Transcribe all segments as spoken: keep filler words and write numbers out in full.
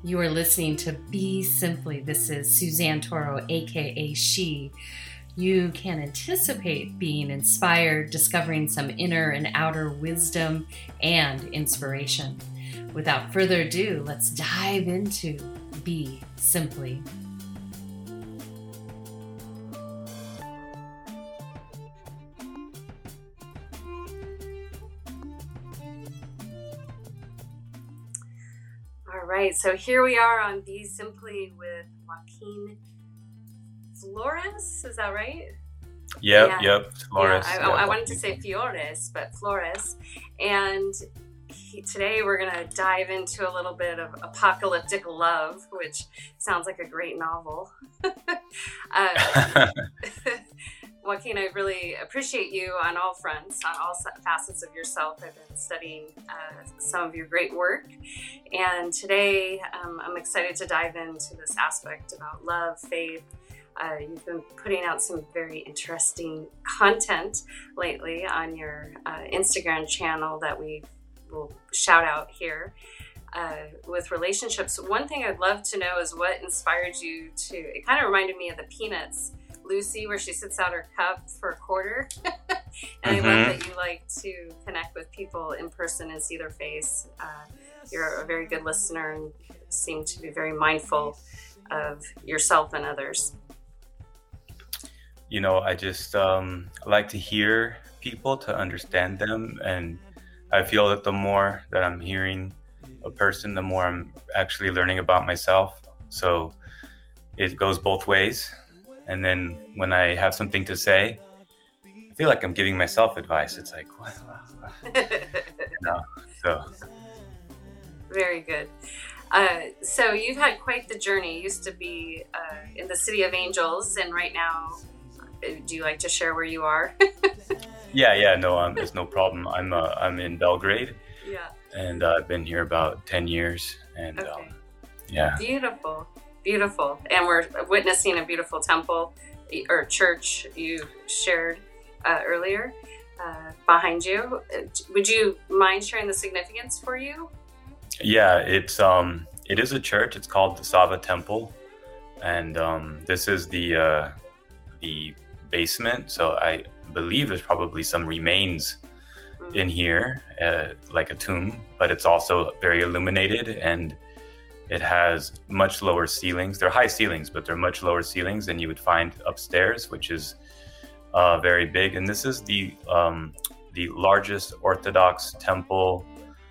You are listening to Be Simply. This is Suzanne Toro, aka She. You can anticipate being inspired, discovering some inner and outer wisdom and inspiration. Without further ado, let's dive into Be Simply. All right, so here we are on Be Simply with Joaquin Flores. Is that right? Yep, yeah. yep, Flores. Yeah, I, yep. I wanted to say Fiores, but Flores. And he, today we're going to dive into a little bit of apocalyptic love, which sounds like a great novel. uh, Joaquin, I really appreciate you on all fronts, on all facets of yourself. I've been studying uh, some of your great work. And today um, I'm excited to dive into this aspect about love, faith. Uh, you've been putting out some very interesting content lately on your uh, Instagram channel that we will shout out here uh, with relationships. One thing I'd love to know is what inspired you to, it kind of reminded me of the Peanuts Lucy, where she sits out her cup for a quarter. And mm-hmm. I love that you like to connect with people in person and see their face. Uh, you're a very good listener and seem to be very mindful of yourself and others. You know, I just um, like to hear people to understand them. And I feel that the more that I'm hearing a person, the more I'm actually learning about myself. So it goes both ways. And then when I have something to say, I feel like I'm giving myself advice. It's like, what? you know, so. Very good. Uh, so you've had quite the journey. You used to be uh, in the City of Angels, and right now, do you like to share where you are? yeah, yeah, no, um, there's no problem. I'm uh, I'm in Belgrade. Yeah. And uh, I've been here about ten years. And okay. um, yeah. Beautiful. Beautiful. And we're witnessing a beautiful temple or church you shared uh, earlier uh, behind you. Would you mind sharing the significance for you? Yeah, it's um, it is a church. It's called the Sava Temple. And um, this is the uh, the basement. So I believe there's probably some remains mm-hmm. in here, uh, like a tomb, but it's also very illuminated, and it has much lower ceilings. They're high ceilings, but they're much lower ceilings than you would find upstairs, which is uh, very big. And this is the um, the largest Orthodox temple,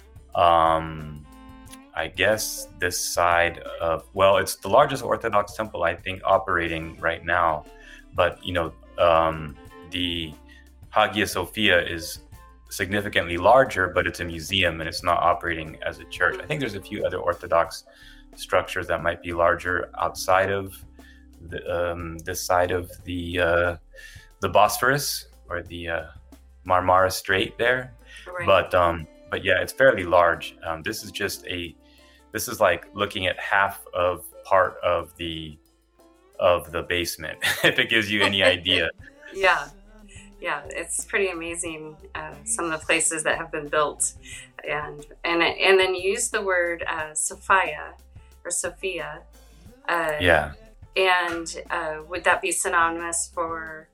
um, I guess this side of, well, it's the largest Orthodox temple, I think, operating right now. But, you know, um, the Hagia Sophia is significantly larger, but it's a museum and it's not operating as a church. I think there's a few other Orthodox structures that might be larger outside of the, um, this side of the uh, the Bosphorus or the uh, Marmara Strait there. Right. But um, but yeah, it's fairly large. Um, this is just a this is like looking at half of part of the of the basement, if it gives you any idea. yeah. Yeah, it's pretty amazing, uh, some of the places that have been built. And and and then you use the word uh, Sophia or Sophia. Uh, yeah. And uh, would that be synonymous for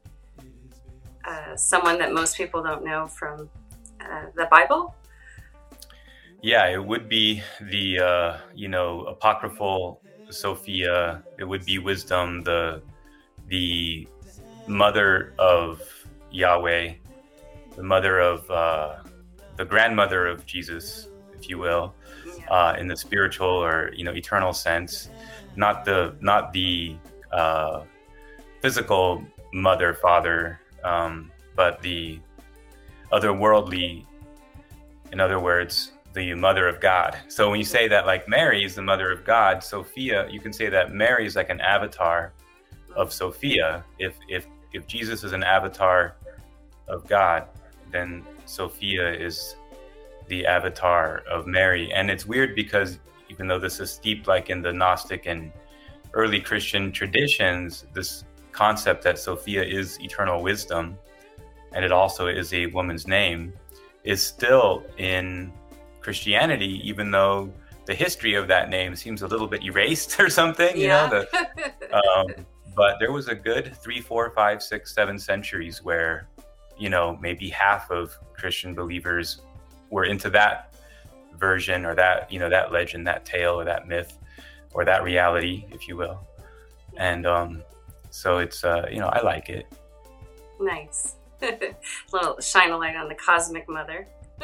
uh, someone that most people don't know from uh, the Bible? Yeah, it would be the, uh, you know, apocryphal Sophia. It would be wisdom, the the mother of Yahweh, the mother of uh, the grandmother of Jesus, if you will, yeah. uh, in the spiritual or you know eternal sense, not the not the uh, physical mother father, um, but the otherworldly. In other words, the mother of God. So when you say that, like Mary is the mother of God, Sophia, you can say that Mary is like an avatar of Sophia. If if if Jesus is an avatar of God, then Sophia is the avatar of Mary. And it's weird because even though this is steeped like in the Gnostic and early Christian traditions, this concept that Sophia is eternal wisdom, and it also is a woman's name, is still in Christianity, even though the history of that name seems a little bit erased or something, you Yeah. know. The, um, but there was a good three, four, five, six, seven centuries where, you know, maybe half of Christian believers were into that version or that, you know, that legend, that tale or that myth or that reality, if you will. And um, so it's, uh, you know, I like it. Nice. Little shine a light on the cosmic mother.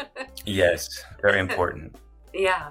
Yes, very important. Yeah.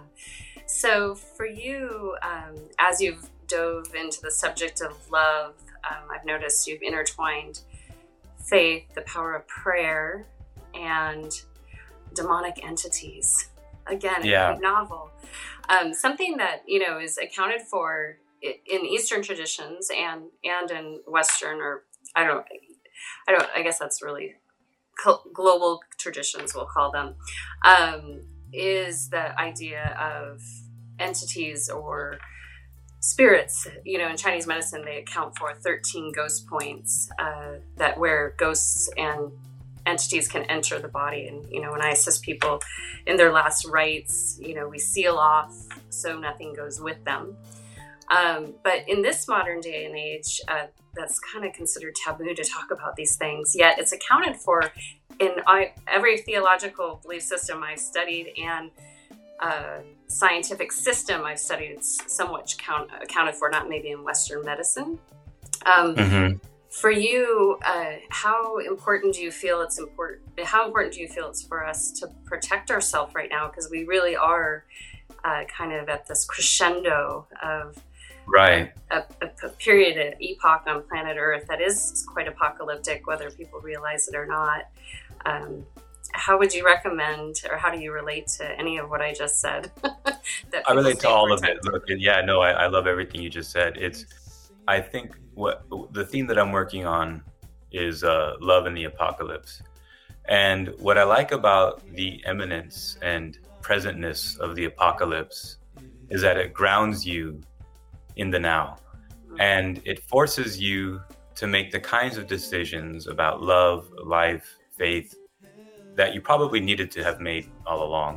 So for you, um, as you've dove into the subject of love, um, I've noticed you've intertwined faith, the power of prayer, and demonic entities. Again, Yeah. a great novel. Um, something that, you know, is accounted for i- in Eastern traditions and, and in Western, or I don't, I don't, I guess that's really co- global traditions, we'll call them, um, is the idea of entities or spirits. You know, in Chinese medicine, they account for thirteen ghost points uh, that where ghosts and entities can enter the body. And, you know, when I assist people in their last rites, you know, we seal off so nothing goes with them. Um, but in this modern day and age, uh, that's kind of considered taboo to talk about these things, yet it's accounted for in I, every theological belief system I've studied and uh, scientific system I've studied. It's somewhat count, accounted for, not maybe in Western medicine. Um, Mm-hmm. For you, uh, how important do you feel it's important? How important do you feel it's for us to protect ourselves right now? Because we really are uh, kind of at this crescendo of Right. a, a, a period, an epoch on planet Earth that is quite apocalyptic, whether people realize it or not. Um, how would you recommend, or how do you relate to any of what I just said? that I relate to all of protected? it. Look, yeah, no, I, I love everything you just said. It's, I think what the theme that I'm working on is uh, love in the apocalypse. And what I like about the imminence and presentness of the apocalypse is that it grounds you in the now. And it forces you to make the kinds of decisions about love, life, faith that you probably needed to have made all along.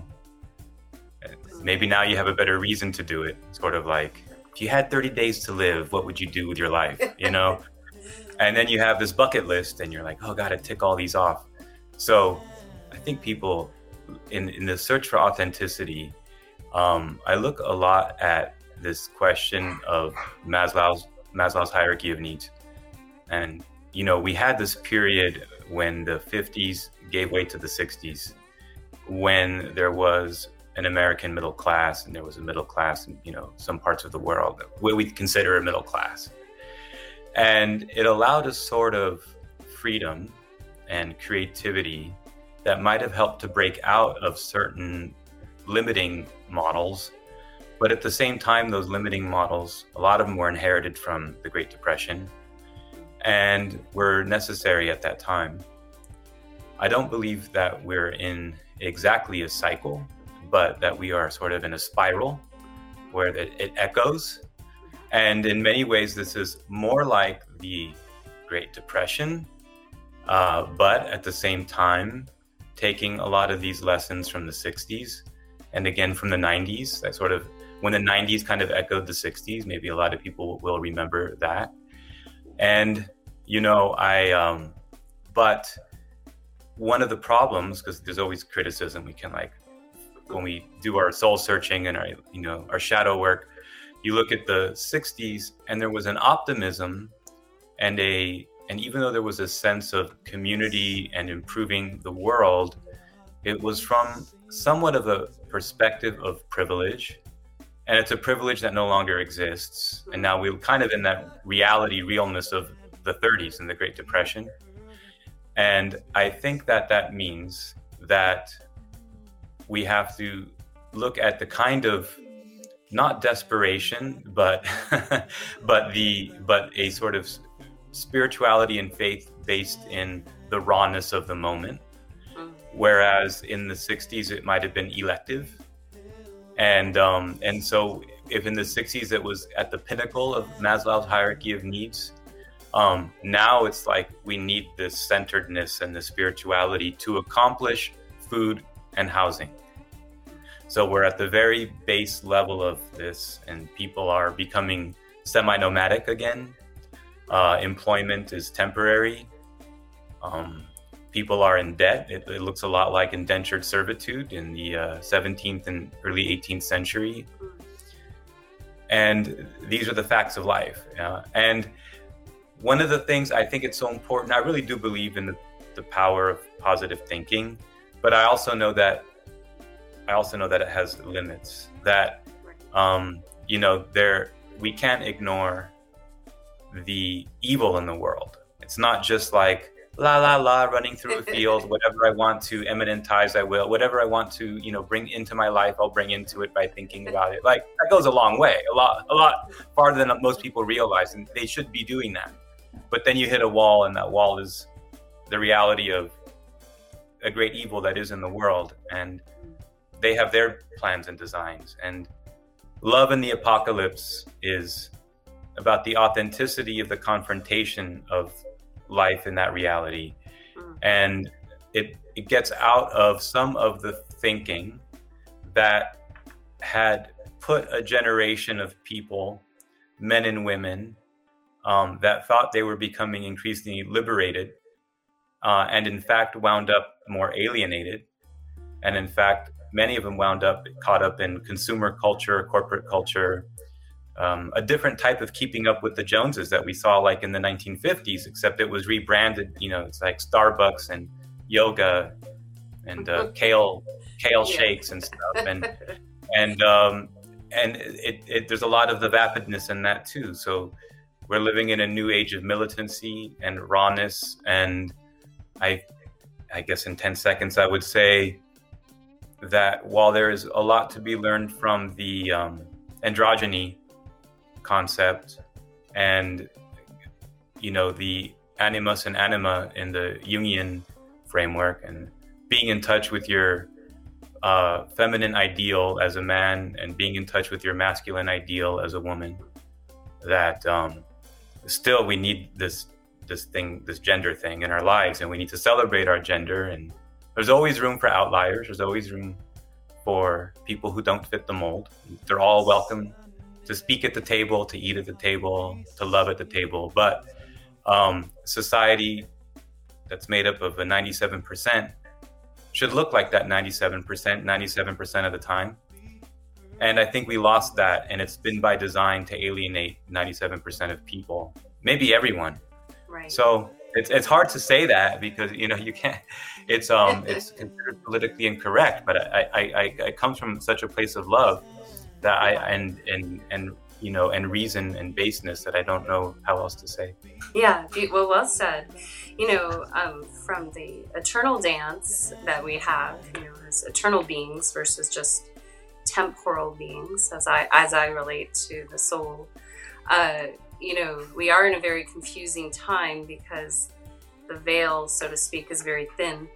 Maybe now you have a better reason to do it. Sort of like, if you had thirty days to live, what would you do with your life? You know? And then you have this bucket list and you're like, oh, gotta tick all these off. So I think people in, in the search for authenticity, um, I look a lot at this question of Maslow's Maslow's hierarchy of needs. And, you know, we had this period when the fifties gave way to the sixties, when there was an American middle class and there was a middle class in, you know, some parts of the world, what we consider a middle class. And it allowed us sort of freedom and creativity that might have helped to break out of certain limiting models. But at the same time, those limiting models, a lot of them were inherited from the Great Depression and were necessary at that time. I don't believe that we're in exactly a cycle, but that we are sort of in a spiral where it, it echoes. And in many ways, this is more like the Great Depression, uh, but at the same time, taking a lot of these lessons from the sixties and again from the nineties, that sort of, when the nineties kind of echoed the sixties, maybe a lot of people will remember that. And, you know, I, um, but one of the problems, because there's always criticism, we can like, when we do our soul searching and our, you know, our shadow work, you look at the sixties and there was an optimism and a, and even though there was a sense of community and improving the world, it was from somewhat of a perspective of privilege. And it's a privilege that no longer exists. And now we're kind of in that reality, realness of the thirties and the Great Depression. And I think that that means that we have to look at the kind of, not desperation, but but the but a sort of spirituality and faith based in the rawness of the moment. Whereas in the sixties, it might have been elective. And um, and so if in the sixties it was at the pinnacle of Maslow's hierarchy of needs, um, now it's like we need this centeredness and the spirituality to accomplish food and housing. So we're at the very base level of this, and people are becoming semi-nomadic again. Uh, employment is temporary. Um, people are in debt. It, it looks a lot like indentured servitude in the uh, seventeenth and early eighteenth century. And these are the facts of life. Uh, and one of the things I think it's so important, I really do believe in the, the power of positive thinking, but I also know that I also know that it has limits. That um, you know, there we can't ignore the evil in the world. It's not just like la la la running through a field, whatever I want to eminentize, I will. Whatever I want to, you know, bring into my life, I'll bring into it by thinking about it. Like that goes a long way, a lot, a lot farther than most people realize, and they should be doing that. But then you hit a wall, and that wall is the reality of a great evil that is in the world, and they have their plans and designs. And Love in the Apocalypse is about the authenticity of the confrontation of life in that reality. Mm. And it, it gets out of some of the thinking that had put a generation of people, men and women, um, that thought they were becoming increasingly liberated, uh, and in fact wound up more alienated. And in fact, many of them wound up caught up in consumer culture, corporate culture, um, a different type of keeping up with the Joneses that we saw like in the nineteen fifties, except it was rebranded. You know, it's like Starbucks and yoga and uh, kale kale yeah. shakes and stuff. And and um, and it, it, there's a lot of the vapidness in that too. So we're living in a new age of militancy and rawness. And I, I guess in ten seconds, I would say that while there is a lot to be learned from the um, androgyny concept and, you know, the animus and anima in the Jungian framework, and being in touch with your uh, feminine ideal as a man and being in touch with your masculine ideal as a woman, that um, still we need this this thing, this gender thing in our lives, and we need to celebrate our gender. And there's always room for outliers. There's always room for people who don't fit the mold. They're all welcome to speak at the table, to eat at the table, to love at the table. But um, society that's made up of a ninety-seven percent should look like that ninety-seven percent, ninety-seven percent of the time. And I think we lost that, and it's been by design to alienate ninety-seven percent of people, maybe everyone. Right. So it's it's hard to say that because, you know, you can't, it's um it's considered politically incorrect, but I, I, I it comes from such a place of love that I and and and you know and reason and baseness that I don't know how else to say. Yeah, well, well said. You know, um, from the eternal dance that we have, you know, as eternal beings versus just temporal beings, as I as I relate to the soul. Uh, you know, we are in a very confusing time because the veil, so to speak, is very thin.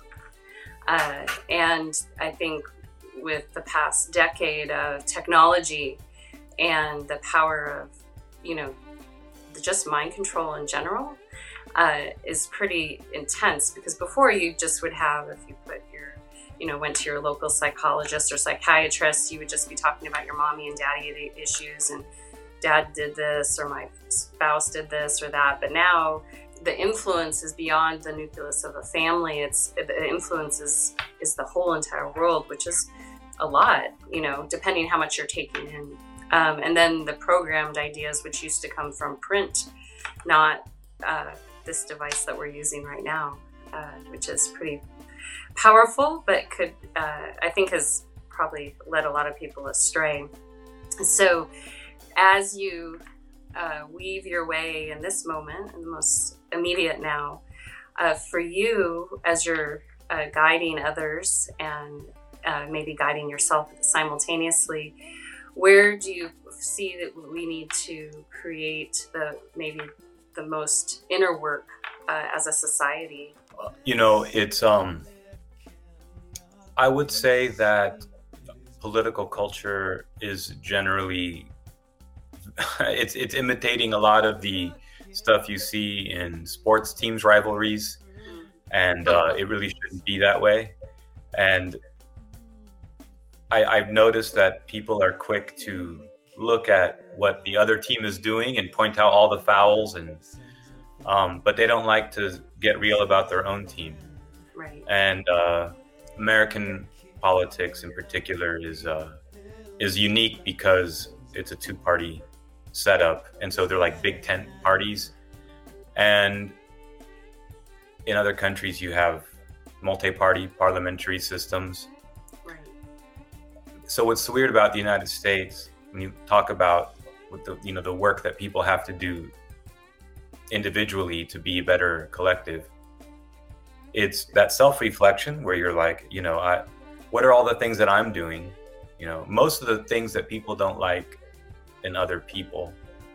Uh, and I think with the past decade of technology and the power of, you know, just mind control in general, uh, is pretty intense. Because before, you just would have, if you put your, you know, went to your local psychologist or psychiatrist, you would just be talking about your mommy and daddy issues, and dad did this, or my spouse did this or that. But now the influence is beyond the nucleus of a family. It's the influence is, is the whole entire world, which is a lot, you know, depending how much you're taking in. Um, and then the programmed ideas, which used to come from print, not uh, this device that we're using right now, uh, which is pretty powerful, but could, uh, I think has probably led a lot of people astray. So as you uh, weave your way in this moment, in the most immediate now, uh, for you, as you're uh, guiding others and uh, maybe guiding yourself simultaneously, where do you see that we need to create the maybe the most inner work uh, as a society? You know, it's um, I would say that political culture is generally it's it's imitating a lot of the stuff you see in sports teams rivalries, and uh, it really shouldn't be that way. And I, I've noticed that people are quick to look at what the other team is doing and point out all the fouls, and um, but they don't like to get real about their own team. Right. And uh, American politics in particular is uh, is unique because it's a two-party setup, and so they're like big tent parties. And in other countries, you have multi-party parliamentary systems. Right. So what's weird about the United States, when you talk about what the you know the work that people have to do individually to be a better collective, it's that self-reflection where you're like, you know, I, what are all the things that I'm doing? You know, most of the things that people don't like in other people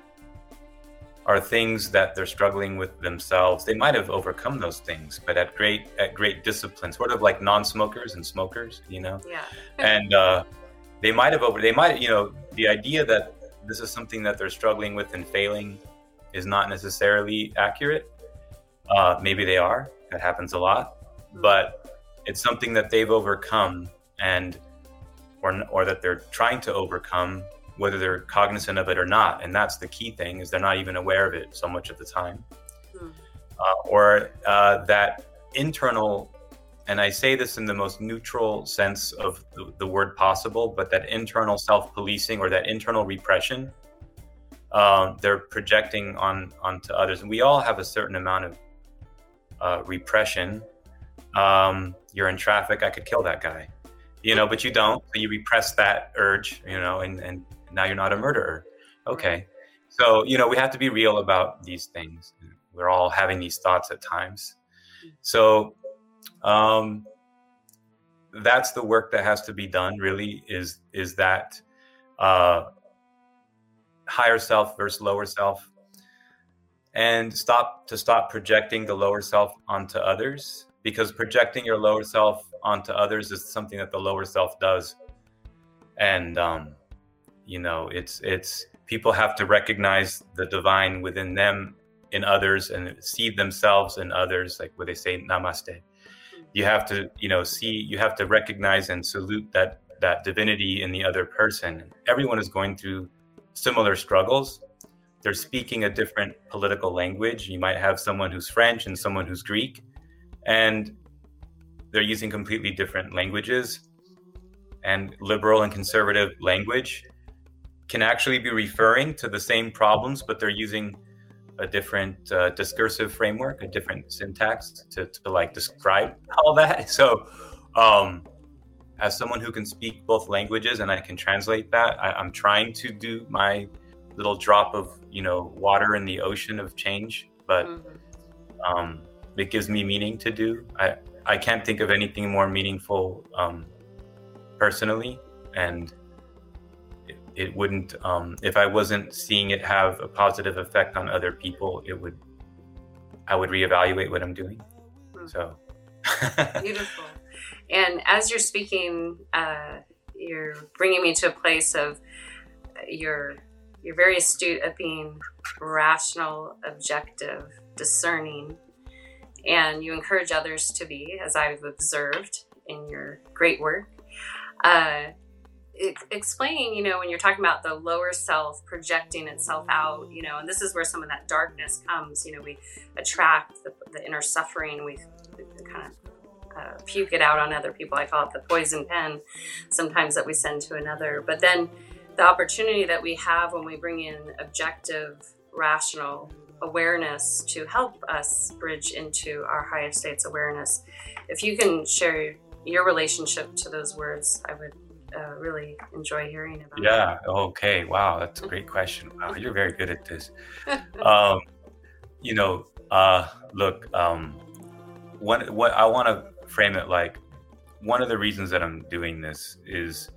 are things that they're struggling with themselves. They might have overcome those things, but at great at great discipline, sort of like non-smokers and smokers, you know. Yeah. And uh, they might have over. They might, you know, the idea that this is something that they're struggling with and failing is not necessarily accurate. Uh, maybe they are. That happens a lot, but it's something that they've overcome, and or or that they're trying to overcome, whether they're cognizant of it or not. And that's the key thing, is they're not even aware of it so much of the time. Hmm. Uh, or uh, that internal, and I say this in the most neutral sense of the, the word possible, but that internal self-policing or that internal repression, uh, they're projecting on onto others. And we all have a certain amount of uh, repression. Um, you're in traffic, I could kill that guy, you know, but you don't. So you repress that urge, you know, and, and now you're not a murderer. Okay. So, you know, we have to be real about these things. We're all having these thoughts at times. So um, that's the work that has to be done, really, is, is that uh, higher self versus lower self, and stop to stop projecting the lower self onto others, because projecting your lower self onto others is something that the lower self does. And, um, you know, it's, it's, people have to recognize the divine within them in others and see themselves in others, like where they say namaste. You have to, you know, see, you have to recognize and salute that, that divinity in the other person. Everyone is going through similar struggles. They're speaking a different political language. You might have someone who's French and someone who's Greek, and they're using completely different languages. And liberal and conservative language can actually be referring to the same problems, but they're using a different uh, discursive framework, a different syntax to, to like describe all that. So um, as someone who can speak both languages and I can translate that, I, I'm trying to do my little drop of, you know, water in the ocean of change, but mm-hmm. um, it gives me meaning to do. I, I can't think of anything more meaningful um, personally, and it, it wouldn't, um, if I wasn't seeing it have a positive effect on other people, it would, I would reevaluate what I'm doing. Mm-hmm. So. Beautiful. And as you're speaking, uh, you're bringing me to a place of you're, you're very astute at being rational, objective, discerning, and you encourage others to be, as I've observed in your great work. Uh, it, explaining, you know, when you're talking about the lower self projecting itself out, you know, and this is where some of that darkness comes. You know, we attract the, the inner suffering, we, we kind of uh, puke it out on other people. I call it the poison pen sometimes that we send to another. But then the opportunity that we have when we bring in objective, rational awareness to help us bridge into our highest states awareness. If you can share your relationship to those words, I would uh, really enjoy hearing about yeah. it. Okay. Wow. That's a great question. Wow. You're very good at this. um, you know, uh, look, um, one, what I want to frame it like, one of the reasons that I'm doing this is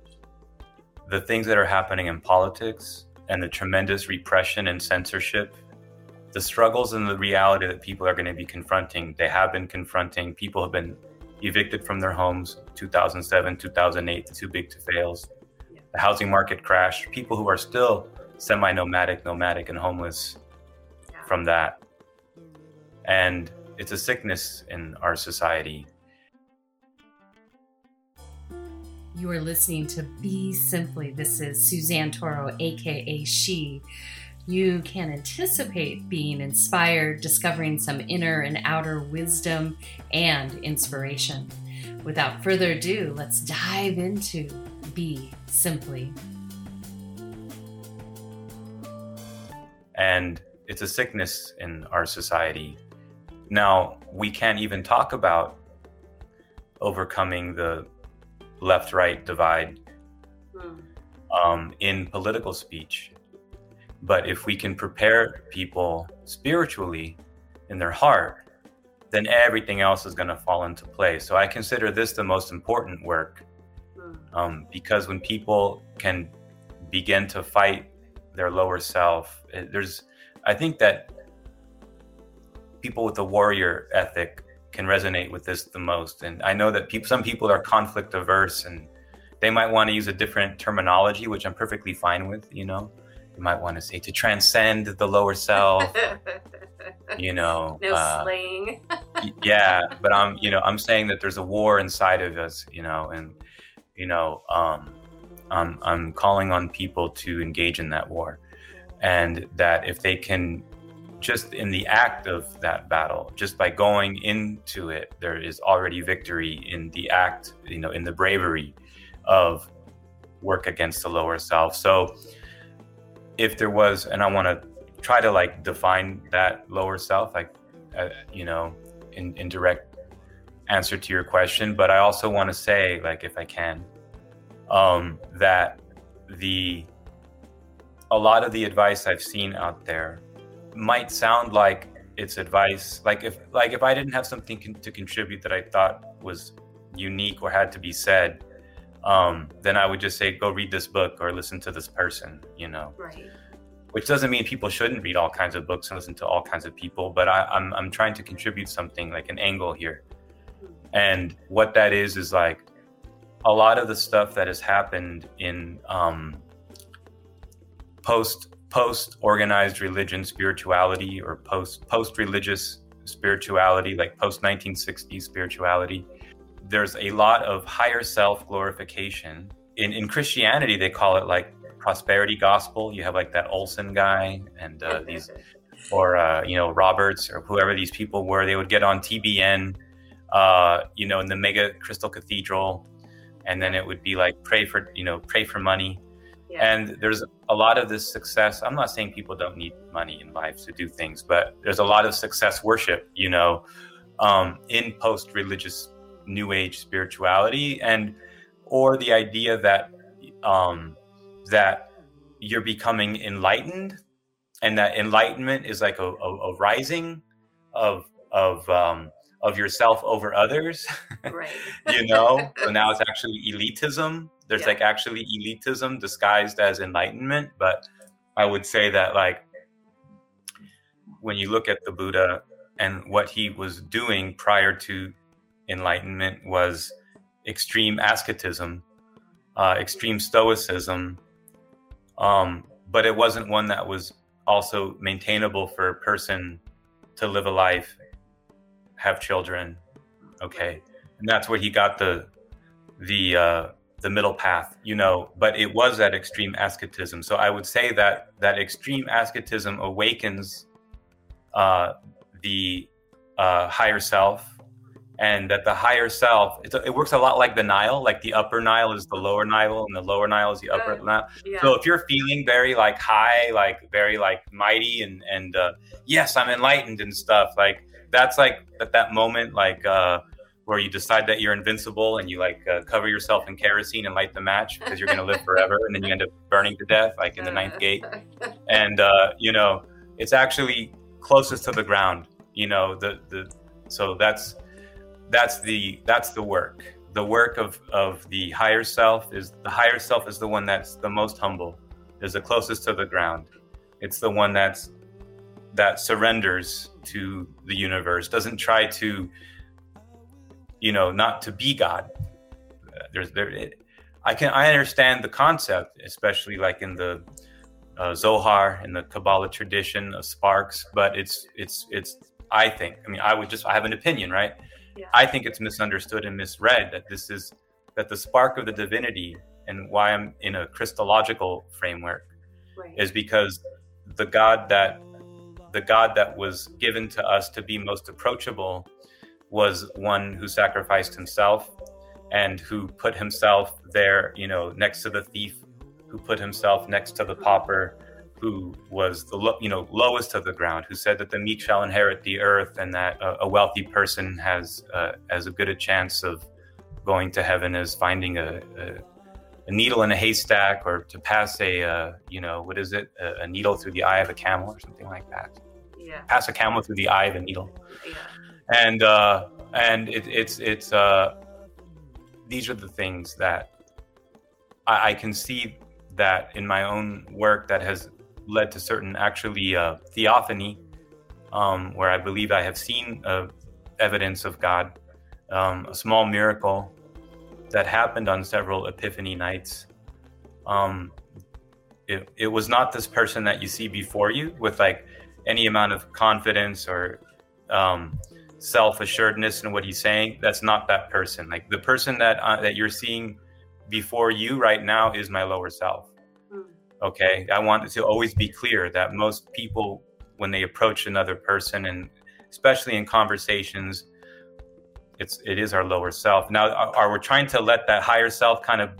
the things that are happening in politics and the tremendous repression and censorship, the struggles and the reality that people are going to be confronting. They have been confronting. People have been evicted from their homes, two thousand seven, two thousand eight, the too big to fails. Yeah. The housing market crash, people who are still semi-nomadic, nomadic, and homeless yeah. from that. And it's a sickness in our society. You are listening to Be Simply. This is Suzanne Toro, aka She. You can anticipate being inspired, discovering some inner and outer wisdom and inspiration. Without further ado, let's dive into Be Simply. And it's a sickness in our society. Now, we can't even talk about overcoming the left-right divide hmm. um, in political speech. But if we can prepare people spiritually in their heart, then everything else is going to fall into place. So I consider this the most important work hmm. um, because when people can begin to fight their lower self, it, there's, I think that people with the warrior ethic can resonate with this the most. And I know that people, some people are conflict averse and they might want to use a different terminology, which I'm perfectly fine with, you know. You might want to say to transcend the lower self, you know. No uh, slaying. yeah, but I'm, you know, I'm saying that there's a war inside of us, you know, and, you know, um, I'm, I'm calling on people to engage in that war. And that if they can, just in the act of that battle, just by going into it, there is already victory in the act, you know, in the bravery of work against the lower self. So if there was, and I want to try to like define that lower self, like, uh, you know, in, in direct answer to your question, but I also want to say, like, if I can, um, that the, a lot of the advice I've seen out there might sound like it's advice, like if like if I didn't have something con- to contribute that I thought was unique or had to be said, um, then I would just say, go read this book or listen to this person, you know. Right. Which doesn't mean people shouldn't read all kinds of books and listen to all kinds of people, but I, I'm I'm trying to contribute something, like an angle here. And what that is is like a lot of the stuff that has happened in um, post post organized religion spirituality or post post religious spirituality, like post nineteen sixties spirituality. There's a lot of higher self glorification. In in Christianity, they call it like prosperity gospel. You have like that Olson guy and uh, these, or uh, you know, Roberts or whoever these people were. They would get on T B N, uh, you know, in the mega crystal cathedral, and then it would be like pray for, you know, pray for money. Yeah. And there's a lot of this success. I'm not saying people don't need money in life to do things, but there's a lot of success worship, you know, um, in post-religious new age spirituality, and or the idea that um, that you're becoming enlightened, and that enlightenment is like a, a, a rising of of um, of yourself over others, right? You know, so now it's actually elitism. There's yeah. like actually elitism disguised as enlightenment. But I would say that, like, when you look at the Buddha and what he was doing prior to enlightenment was extreme asceticism, uh, extreme stoicism. Um, but it wasn't one that was also maintainable for a person to live a life, have children. Okay. And that's where he got the, the, uh, the middle path, you know, but it was that extreme asceticism. So I would say that that extreme asceticism awakens uh, the uh, higher self, and that the higher self, it's, it works a lot like the Nile, like the upper Nile is the lower Nile and the lower Nile is the upper uh, Nile. Yeah. So if you're feeling very like high, like very like mighty and, and uh, yes, I'm enlightened and stuff, like that's like at that moment, like, uh, where you decide that you're invincible and you like uh, cover yourself in kerosene and light the match because you're going to live forever, and then you end up burning to death, like in the ninth gate. And, uh, you know, it's actually closest to the ground, you know, the, the, so that's, that's the, that's the work. The work of, of the higher self is, the higher self is the one that's the most humble, is the closest to the ground. It's the one that's, that surrenders to the universe, doesn't try to, you know, not to be God. There's there. It, I can I understand the concept, especially like in the uh, Zohar and the Kabbalah tradition of sparks. But it's it's it's. I think. I mean, I would just. I have an opinion, right? Yeah. I think it's misunderstood and misread that this is that the spark of the divinity, and why I'm in a Christological framework, Right. is because the God that the God that was given to us to be most approachable was one who sacrificed himself, and who put himself there, you know, next to the thief, who put himself next to the pauper, who was the lo- you know lowest of the ground, who said that the meek shall inherit the earth, and that a, a wealthy person has uh, as a good a chance of going to heaven as finding a, a, a needle in a haystack, or to pass a uh, you know what is it a, a needle through the eye of a camel, or something like that. Yeah. Pass a camel through the eye of a needle. Yeah. And uh, and it, it's it's uh, these are the things that I, I can see that in my own work that has led to certain actually uh, theophany, um, where I believe I have seen uh, evidence of God, um, a small miracle that happened on several Epiphany nights. Um, it, it was not this person that you see before you with like any amount of confidence or um, self-assuredness in what he's saying. That's not that person. Like the person that uh, that you're seeing before you right now is my lower self. Okay, I want it to always be clear that most people, when they approach another person, and especially in conversations, it's it is our lower self. Now, are, are we trying to let that higher self kind of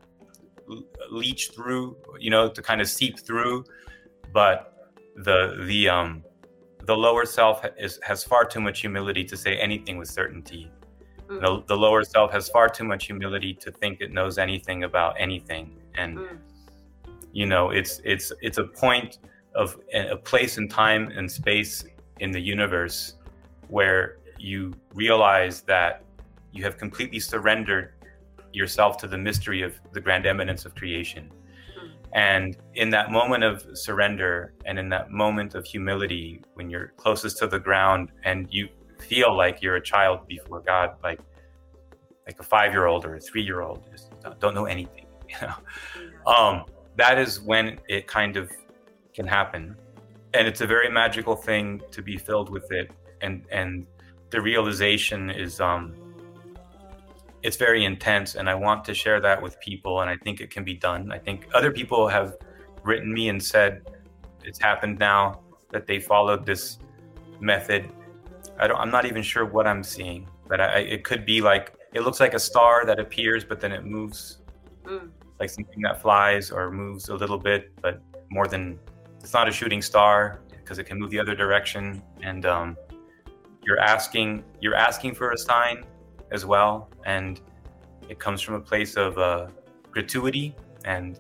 leach through, you know, to kind of seep through? But the the um the lower self is has far too much humility to say anything with certainty. Mm. The, the lower self has far too much humility to think it knows anything about anything, and. Mm. You know, it's it's it's a point of a place in time and space in the universe where you realize that you have completely surrendered yourself to the mystery of the grand eminence of creation. Mm. And in that moment of surrender, and in that moment of humility, when you're closest to the ground and you feel like you're a child before God, like like a five-year-old or a three-year-old, just don't know anything, you know. Um, that is when it kind of can happen. And it's a very magical thing to be filled with it. And and the realization is, um, it's very intense. And I want to share that with people. And I think it can be done. I think other people have written me and said it's happened now, that they followed this method. I don't, I'm not even sure what I'm seeing, but I, it could be like, it looks like a star that appears, but then it moves. Mm. Like something that flies or moves a little bit, but more than, it's not a shooting star because it can move the other direction. And um, you're asking, you're asking for a sign as well. And it comes from a place of uh, gratuity and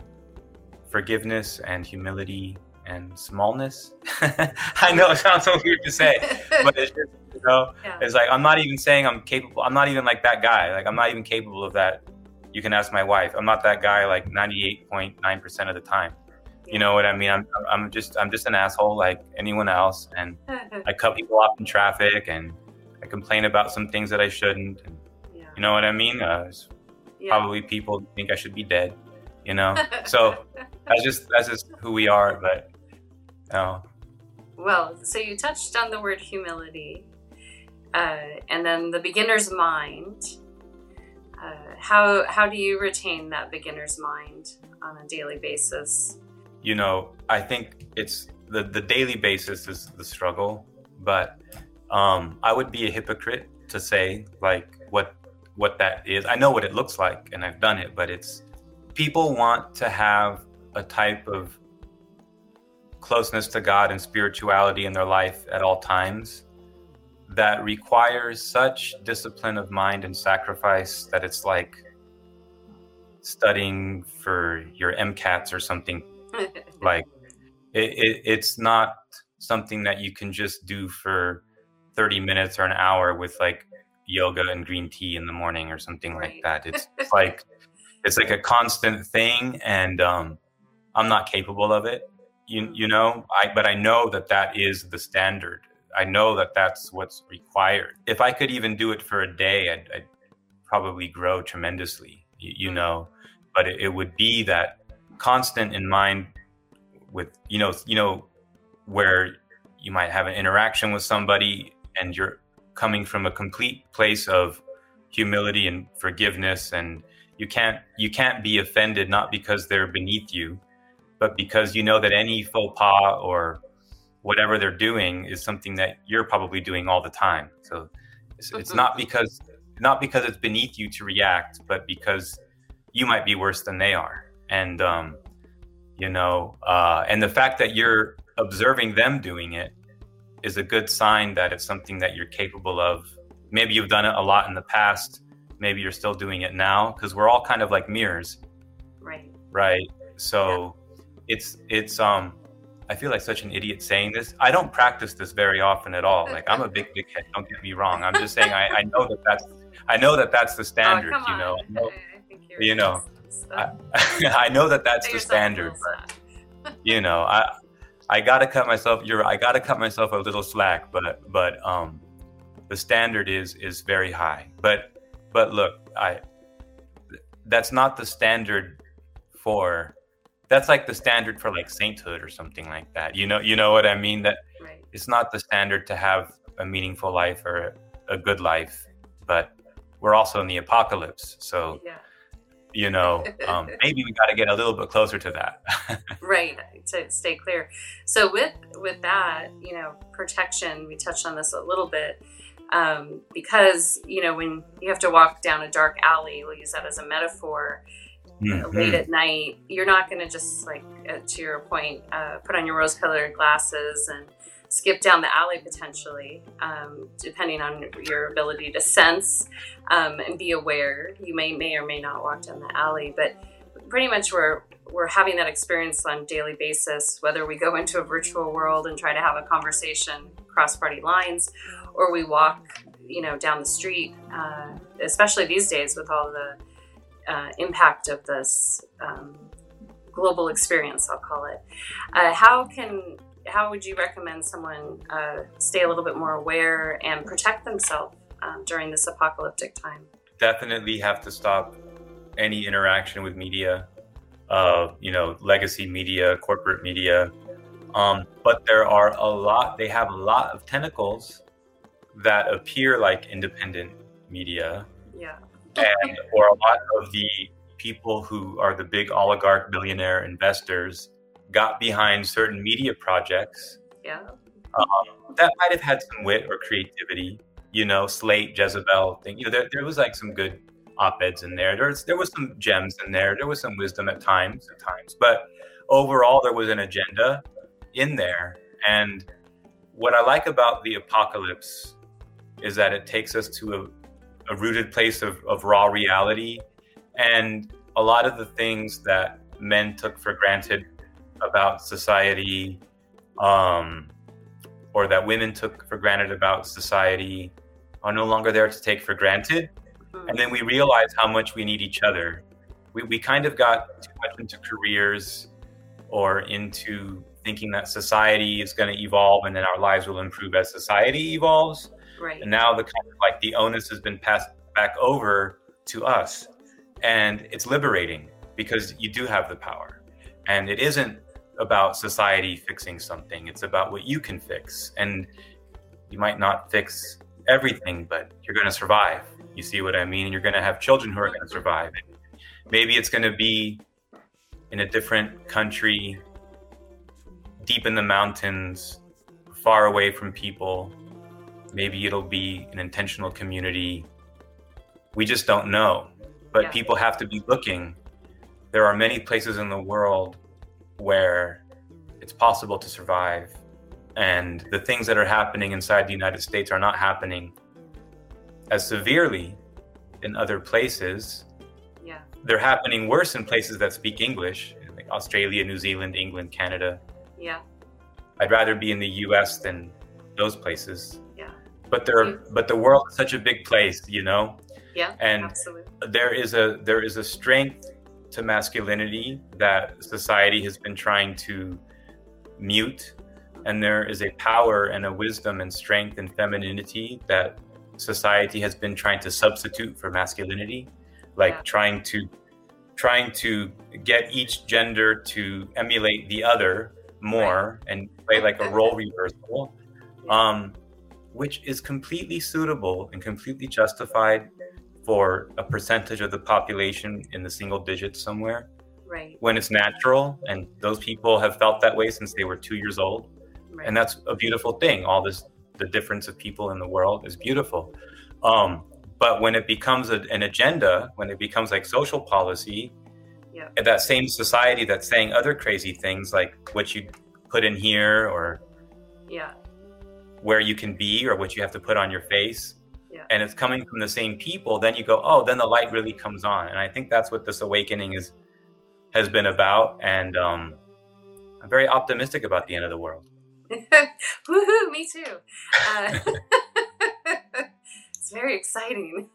forgiveness and humility and smallness. I know it sounds so weird to say, but it's just, you know, yeah. It's like, I'm not even saying I'm capable. I'm not even like that guy. Like, I'm not even capable of that. You can ask my wife. I'm not that guy like ninety-eight point nine percent of the time. Yeah. You know what I mean? I'm I'm just I'm just an asshole like anyone else, and I cut people off in traffic, and I complain about some things that I shouldn't. And, yeah. You know what I mean? Uh, yeah. Probably people think I should be dead. You know? So that's just that's just who we are. But you know. Well, so you touched on the word humility, uh, and then the beginner's mind. Uh, how how do you retain that beginner's mind on a daily basis? You know, I think it's the, the daily basis is the struggle, but um, I would be a hypocrite to say like what what that is. I know what it looks like and I've done it, but it's people want to have a type of closeness to God and spirituality in their life at all times that requires such discipline of mind and sacrifice that it's like studying for your MCATs or something. Like it, it, it's not something that you can just do for thirty minutes or an hour with like yoga and green tea in the morning or something right. like that. It's, it's like it's like a constant thing, and um, I'm not capable of it. You you know, I but I know that that is the standard. I know that that's what's required. If I could even do it for a day, I'd, I'd probably grow tremendously, you, you know, but it, it would be that constant in mind with, you know, you know, where you might have an interaction with somebody and you're coming from a complete place of humility and forgiveness, and you can't you can't be offended not because they're beneath you, but because you know that any faux pas or whatever they're doing is something that you're probably doing all the time. So it's, it's not because not because it's beneath you to react, but because you might be worse than they are. And um, you know, uh, and the fact that you're observing them doing it is a good sign that it's something that you're capable of. Maybe you've done it a lot in the past. Maybe you're still doing it now, because we're all kind of like mirrors. Right. Right. So yeah. it's, it's, um, I feel like such an idiot saying this. I don't practice this very often at all. Like, I'm a big, big head. Don't get me wrong. I'm just saying, I, I know that that's, I know that that's the standard, oh, you know, I know, I think you're you know, I, I know that that's the standard, but, you know, I, I gotta cut myself, you're, I gotta cut myself a little slack, but, but, um, the standard is, is very high. But, but look, I, that's not the standard for, that's like the standard for like sainthood or something like that. You know, you know what I mean? That right. It's not the standard to have a meaningful life or a good life, but we're also in the apocalypse. So, yeah. you know, um, maybe we got to get a little bit closer to that. Right. To stay clear. So with, with that, you know, protection, we touched on this a little bit, um, because, you know, when you have to walk down a dark alley, we'll use that as a metaphor, mm-hmm. late at night, you're not going to just like, uh, to your point, uh, put on your rose colored glasses and skip down the alley potentially, um, depending on your ability to sense, um, and be aware. You may, may or may not walk down the alley, but pretty much we're, we're having that experience on a daily basis, whether we go into a virtual world and try to have a conversation across party lines, or we walk, you know, down the street, uh, especially these days with all the uh, impact of this um, global experience, I'll call it. Uh, how can, how would you recommend someone uh, stay a little bit more aware and protect themselves um, during this apocalyptic time? Definitely have to stop any interaction with media, uh, you know, legacy media, corporate media. Um, but there are a lot, they have a lot of tentacles that appear like independent media. Yeah. And or a lot of the people who are the big oligarch billionaire investors got behind certain media projects. Yeah. Um, that might have had some wit or creativity, you know, Slate, Jezebel thing. You know, there, there was like some good op-eds in there. There was, there was some gems in there. There was some wisdom at times, at times. But overall, there was an agenda in there. And what I like about the apocalypse is that it takes us to a, a rooted place of, of raw reality. And a lot of the things that men took for granted about society, um, or that women took for granted about society, are no longer there to take for granted. And then we realize how much we need each other. We, we kind of got too much into careers or into thinking that society is going to evolve and then our lives will improve as society evolves. Right. And now the kind of like the onus has been passed back over to us. And it's liberating because you do have the power. And it isn't about society fixing something. It's about what you can fix. And you might not fix everything, but you're going to survive. You see what I mean? And you're going to have children who are going to survive. And maybe it's going to be in a different country, deep in the mountains, far away from people. Maybe it'll be an intentional community. We just don't know. But yeah. People have to be looking. There are many places in the world where it's possible to survive. And the things that are happening inside the United States are not happening as severely in other places. Yeah. They're happening worse in places that speak English, like Australia, New Zealand, England, Canada. Yeah. I'd rather be in the U S than those places. Yeah. But there, mm-hmm. but the world is such a big place, you know? Yeah, and absolutely. there is a there is a strength to masculinity that society has been trying to mute, and there is a power and a wisdom and strength and femininity that society has been trying to substitute for masculinity, like yeah. trying to trying to get each gender to emulate the other more right. and play like a role reversal, um, which is completely suitable and completely justified for a percentage of the population in the single digits somewhere, Right. when it's natural, and those people have felt that way since they were two years old. Right. And that's a beautiful thing. All this, the difference of people in the world is beautiful. Um, but when it becomes a, an agenda, when it becomes like social policy, yeah. and that same society that's saying other crazy things like what you put in here, or yeah. where you can be, or what you have to put on your face, yeah. and it's coming from the same people, then you go, oh, then the light really comes on. And I think that's what this awakening is has been about. And um, I'm very optimistic about the end of the world. Woohoo, me too. Uh, it's very exciting.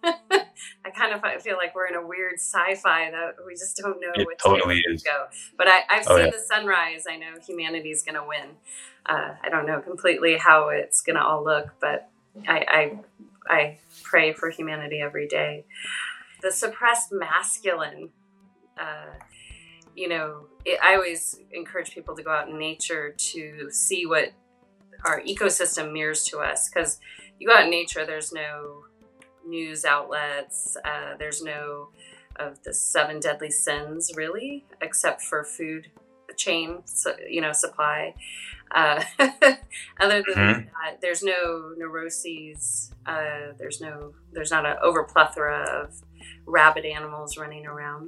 I kind of feel like we're in a weird sci-fi that we just don't know It what totally to is. go. But I, I've Oh, seen yeah. the sunrise. I know humanity's going to win. Uh, I don't know completely how it's going to all look, but I, I, I pray for humanity every day. The suppressed masculine, uh, you know, it, I always encourage people to go out in nature to see what our ecosystem mirrors to us. Because you go out in nature, there's no news outlets, uh, there's no of the seven deadly sins, really, except for food chain, so, you know, supply. Uh, other than Mhm. that, there's no neuroses. Uh, there's no, there's not an over plethora of rabid animals running around.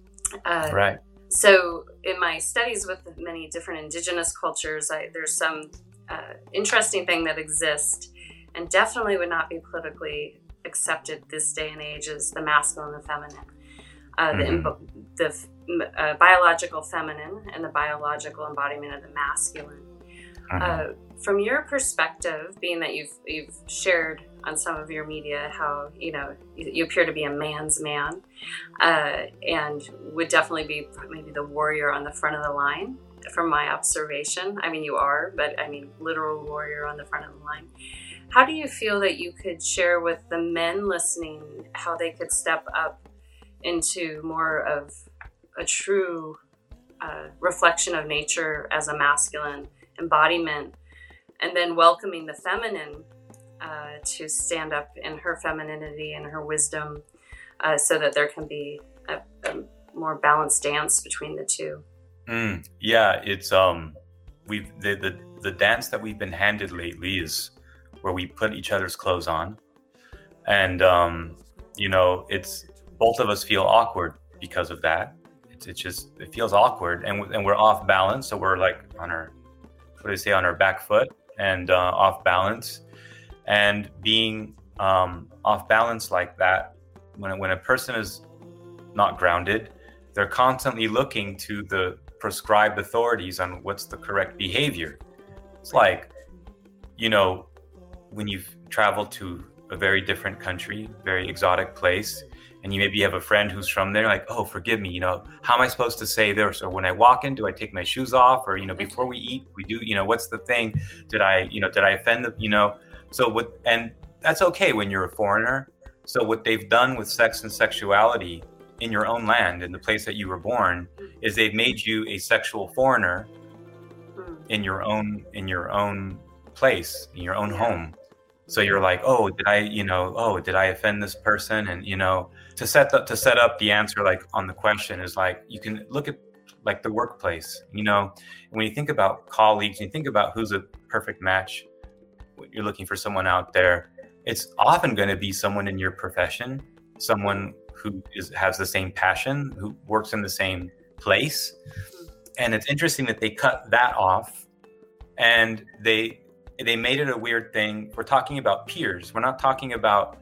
Uh, Right. So in my studies with many different indigenous cultures, I, there's some uh, interesting thing that exists and definitely would not be politically accepted this day and age is the masculine and the feminine. Uh, Mhm. the the uh, biological feminine and the biological embodiment of the masculine. Mhm. Uh, from your perspective, being that you've you've shared on some of your media how you know you, you appear to be a man's man, uh, and would definitely be maybe the warrior on the front of the line. From my observation, I mean you are, but I mean literal warrior on the front of the line. How do you feel that you could share with the men listening how they could step up into more of a true uh, reflection of nature as a masculine embodiment, and then welcoming the feminine uh, to stand up in her femininity and her wisdom, uh, so that there can be a, a more balanced dance between the two? Mm, yeah, it's um, we've the, the the dance that we've been handed lately is where we put each other's clothes on, and um, you know, it's both of us feel awkward because of that. It's it's just it feels awkward, and and we're off balance, so we're like on our what do they say on our back foot and uh, off balance, and being um, off balance like that, when when a person is not grounded, they're constantly looking to the prescribed authorities on what's the correct behavior. It's like, you know, when you've traveled to a very different country, very exotic place, and you maybe have a friend who's from there, like, oh, forgive me, you know, how am I supposed to say this? Or when I walk in, do I take my shoes off? Or, you know, before we eat, we do, you know, what's the thing? Did I, you know, did I offend the, you know, so what, and that's okay when you're a foreigner. So what they've done with sex and sexuality in your own land, in the place that you were born, is they've made you a sexual foreigner in your own, in your own place, in your own home. So you're like, oh, did I, you know, oh, did I offend this person? And, you know, to set up, to set up the answer, like on the question is like, you can look at like the workplace, you know, when you think about colleagues, you think about who's a perfect match, you're looking for someone out there, it's often going to be someone in your profession, someone who is, has the same passion, who works in the same place. And it's interesting that they cut that off and they, they made it a weird thing. We're talking about peers. We're not talking about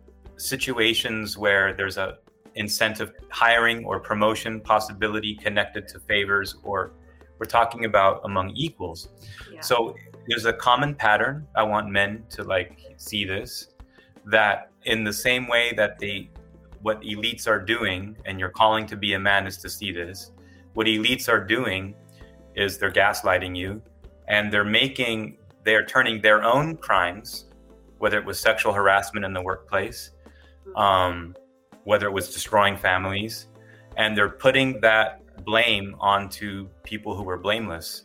situations where there's a incentive hiring or promotion possibility connected to favors, or we're talking about among equals. Yeah. So there's a common pattern. I want men to like see this, that in the same way that they, what elites are doing, and your calling to be a man is to see this, what elites are doing is they're gaslighting you, and they're making they're turning their own crimes, whether it was sexual harassment in the workplace, um, whether it was destroying families, and they're putting that blame onto people who were blameless.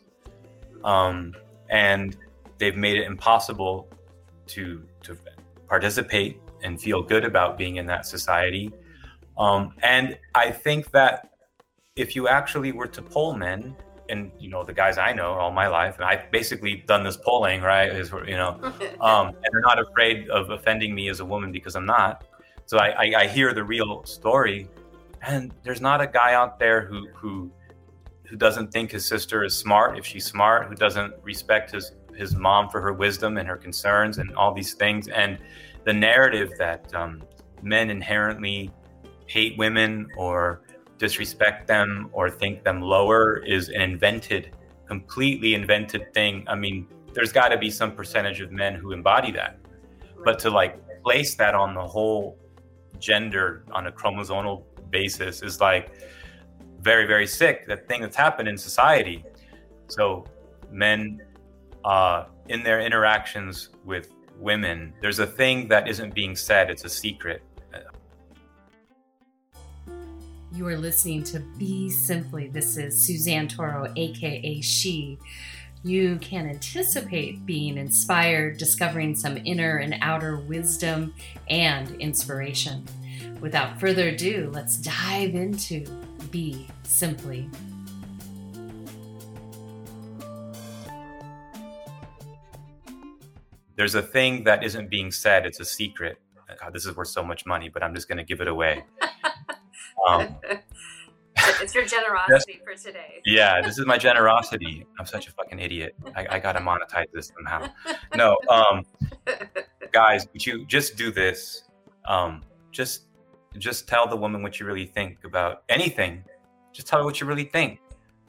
Um, and they've made it impossible to, to participate and feel good about being in that society. Um, and I think that if you actually were to poll men, and you know the guys I know all my life, and I've basically done this polling, right? Is you know, um, and they're not afraid of offending me as a woman because I'm not. So I, I, I hear the real story, and there's not a guy out there who who who doesn't think his sister is smart if she's smart, who doesn't respect his his mom for her wisdom and her concerns and all these things. And the narrative that um, men inherently hate women or disrespect them or think them lower is an invented, completely invented thing. I mean, there's got to be some percentage of men who embody that. Right. But to like place that on the whole gender on a chromosomal basis is like very, very sick. That thing that's happened in society. So men uh, in their interactions with women, there's a thing that isn't being said. It's a secret. You are listening to Be Simply. This is Suzanne Toro, aka She. You can anticipate being inspired, discovering some inner and outer wisdom and inspiration. Without further ado, let's dive into Be Simply. There's a thing that isn't being said. It's a secret. God, this is worth so much money, but I'm just going to give it away. Um, it's your generosity for today. Yeah, this is my generosity. I'm such a fucking idiot. I, I gotta monetize this somehow. No, um, guys, would you just do this? Um, just, just tell the woman what you really think about anything. Just tell her what you really think.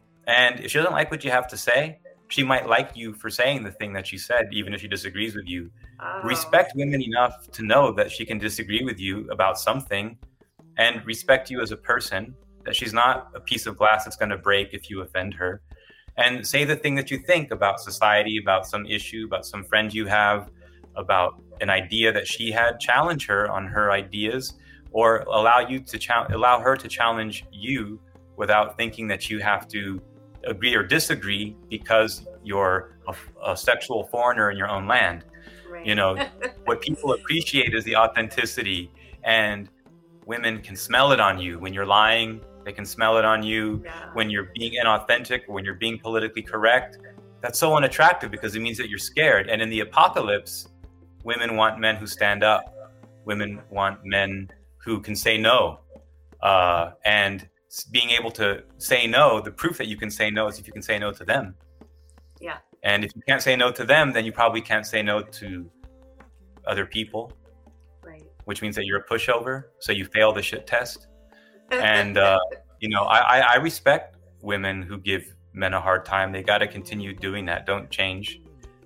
And if she doesn't like what you have to say, she might like you for saying the thing that you said, even if she disagrees with you. Oh. Respect women enough to know that she can disagree with you about something. And respect you as a person, that she's not a piece of glass that's going to break if you offend her. And say the thing that you think about society, about some issue, about some friend you have, about an idea that she had. Challenge her on her ideas, or allow you to cha- allow her to challenge you without thinking that you have to agree or disagree because you're a, a sexual foreigner in your own land. Right. You know, what people appreciate is the authenticity, and women can smell it on you when you're lying. They can smell it on you yeah. when you're being inauthentic, or when you're being politically correct. That's so unattractive because it means that you're scared. And in the apocalypse, women want men who stand up. Women want men who can say no. Uh, and being able to say no, the proof that you can say no is if you can say no to them. Yeah. And if you can't say no to them, then you probably can't say no to other people. Which means that you're a pushover, so you fail the shit test. And, uh, you know, I, I respect women who give men a hard time. They got to continue doing that. Don't change.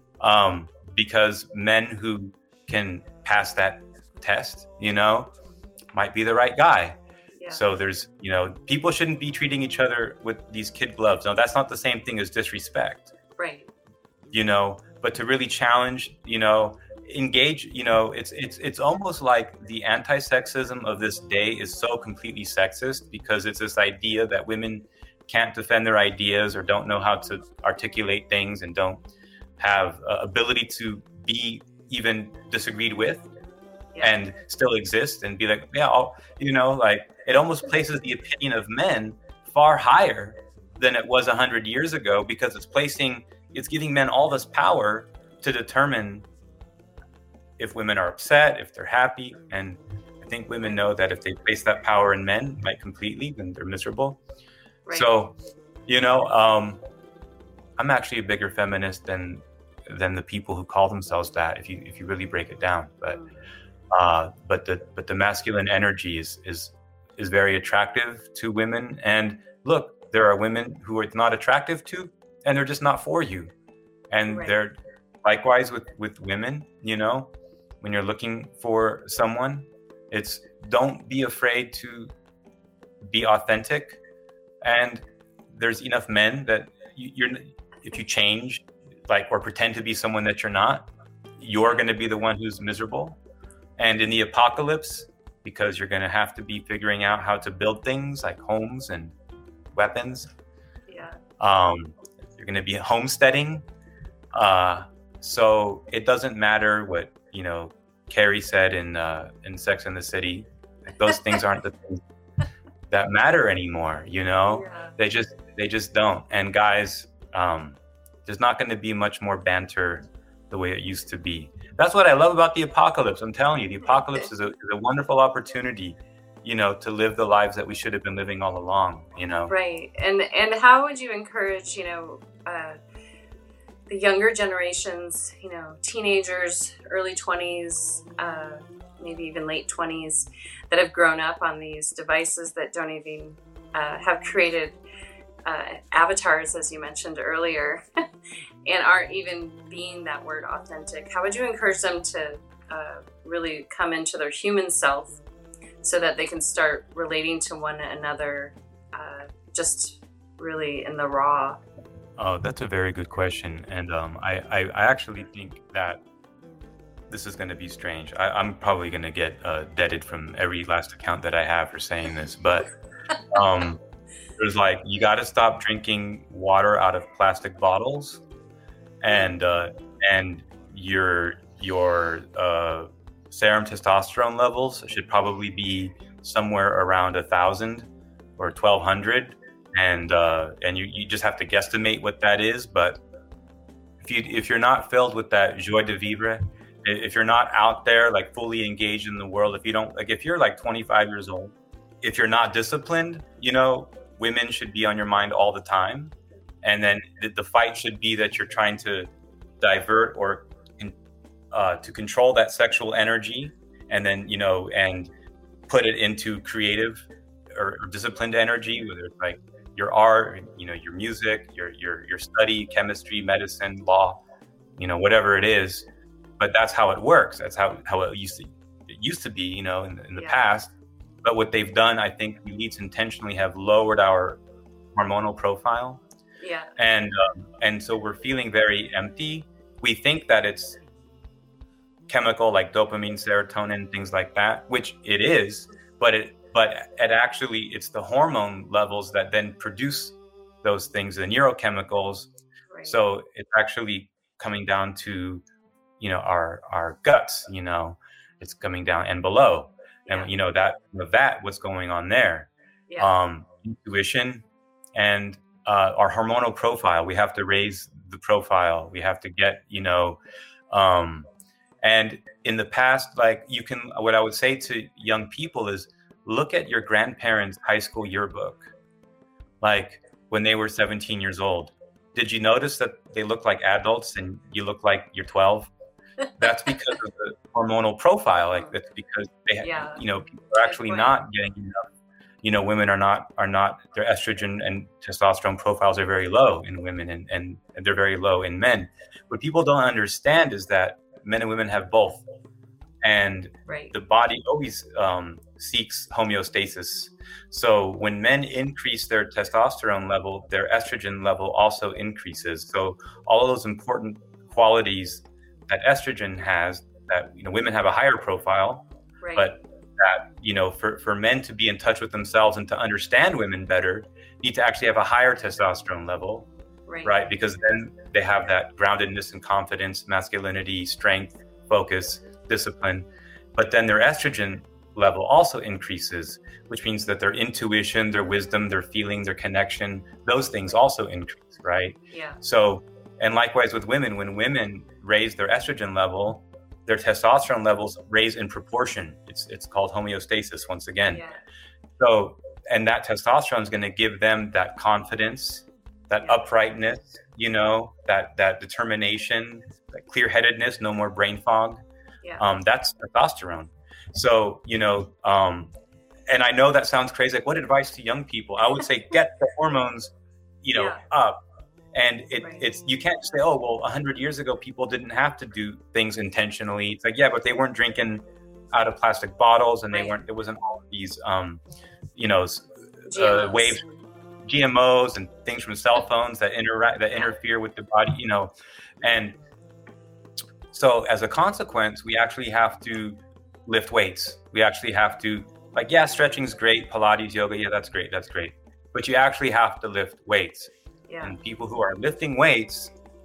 Um, because men who can pass that test, you know, might be the right guy. Yeah. So there's, you know, people shouldn't be treating each other with these kid gloves. No, that's not the same thing as disrespect. Right. You know, but to really challenge, you know, engage, you know, it's it's it's almost like the anti-sexism of this day is so completely sexist because it's this idea that women can't defend their ideas or don't know how to articulate things and don't have uh, ability to be even disagreed with yeah. and still exist and be like, yeah, I'll, you know, like it almost places the opinion of men far higher than it was a hundred years ago because it's placing, it's giving men all this power to determine if women are upset, if they're happy. And I think women know that if they place that power in men, like completely, then they're miserable. Right. So, you know, um, I'm actually a bigger feminist than than the people who call themselves that, if you if you really break it down. But uh, but the but the masculine energy is is is very attractive to women. And look, there are women who it's not attractive to, and they're just not for you. And right. they're likewise with with women, you know. When you're looking for someone, it's don't be afraid to be authentic. And there's enough men that you, you're, if you change, like, or pretend to be someone that you're not, you're going to be the one who's miserable. And in the apocalypse, because you're going to have to be figuring out how to build things like homes and weapons. Yeah. Um, you're going to be homesteading. Uh, so it doesn't matter what, you know, Carrie said in uh, in Sex and the City, like, those things aren't the things that matter anymore. You know, Yeah. they just they just don't. And guys, um, there's not going to be much more banter the way it used to be. That's what I love about the apocalypse. I'm telling you, the apocalypse is a, is a wonderful opportunity, you know, to live the lives that we should have been living all along, you know? Right. And and how would you encourage, you know, uh, the younger generations, you know, teenagers, early twenties, uh, maybe even late twenties, that have grown up on these devices that don't even uh, have created uh, avatars, as you mentioned earlier, and aren't even being that word authentic? How would you encourage them to uh, really come into their human self so that they can start relating to one another uh, just really in the raw? Oh, that's a very good question. And um, I, I, I actually think that this is going to be strange. I, I'm probably going to get uh, deaded from every last account that I have for saying this, but um, there's like, you got to stop drinking water out of plastic bottles, and uh, and your your uh, serum testosterone levels should probably be somewhere around a thousand or twelve hundred, and uh, and you, you just have to guesstimate what that is. But if you if you're not filled with that joie de vivre, if you're not out there like fully engaged in the world, if you don't like, if you're like twenty-five years old, if you're not disciplined, you know, women should be on your mind all the time. And then the, the fight should be that you're trying to divert or uh, to control that sexual energy, and then, you know, and put it into creative or, or disciplined energy, whether it's like your art, you know, your music, your your your study, chemistry, medicine, law, you know, whatever it is. But that's how it works. That's how, how it used to it used to be, you know, in, in the Yeah. past. But what they've done, I think, the elites intentionally have lowered our hormonal profile. Yeah. And um, and so we're feeling very empty. We think that it's chemical like dopamine, serotonin, things like that, which it is, but it but it actually it's the hormone levels that then produce those things, the neurochemicals. Right. So it's actually coming down to, you know, our our guts, you know, it's coming down and below. And Yeah. you know that that what's going on there. Yeah. Um intuition and uh, our hormonal profile. We have to raise the profile. We have to get, you know, um, and in the past, like you can, what I would say to young people is look at your grandparents' high school yearbook. Like when they were seventeen years old, did you notice that they look like adults and you look like you're twelve? That's because of the hormonal profile. Like that's because they, Yeah. you know, people are actually point. not getting enough. You know, women are not are not their estrogen and testosterone profiles are very low in women, and, and they're very low in men. What people don't understand is that men and women have both, and Right. the body always um, seeks homeostasis. So when men increase their testosterone level, their estrogen level also increases. So all of those important qualities that estrogen has, that, you know, women have a higher profile, Right. but that, you know, for, for men to be in touch with themselves and to understand women better, need to actually have a higher testosterone level, right. right? Because then they have that groundedness and confidence, masculinity, strength, focus, discipline. But then their estrogen level also increases, which means that their intuition, their wisdom, their feeling, their connection, those things also increase, right? Yeah. So, and likewise with women, when women raise their estrogen level, their testosterone levels raise in proportion. It's it's called homeostasis once again. Yeah. So, and that testosterone is going to give them that confidence, that Yeah. uprightness, you know, that that determination, that clear-headedness, no more brain fog. Yeah. Um, that's testosterone. So, you know, um, and I know that sounds crazy. Like, what advice to young people? I would say get the hormones, you know, Yeah. up. And it, Right. it's you can't say, oh, well, a hundred years ago, people didn't have to do things intentionally. It's like, yeah, but they weren't drinking out of plastic bottles, and they Right. weren't. There wasn't all of these, um, you know, s- G M Os. uh, waves, G M Os, and things from cell phones that interact that interfere with the body, you know, and so as a consequence, we actually have to lift weights. We actually have to, like, yeah, stretching's great, Pilates, yoga, yeah, that's great, that's great, but you actually have to lift weights. Yeah. And people who are lifting weights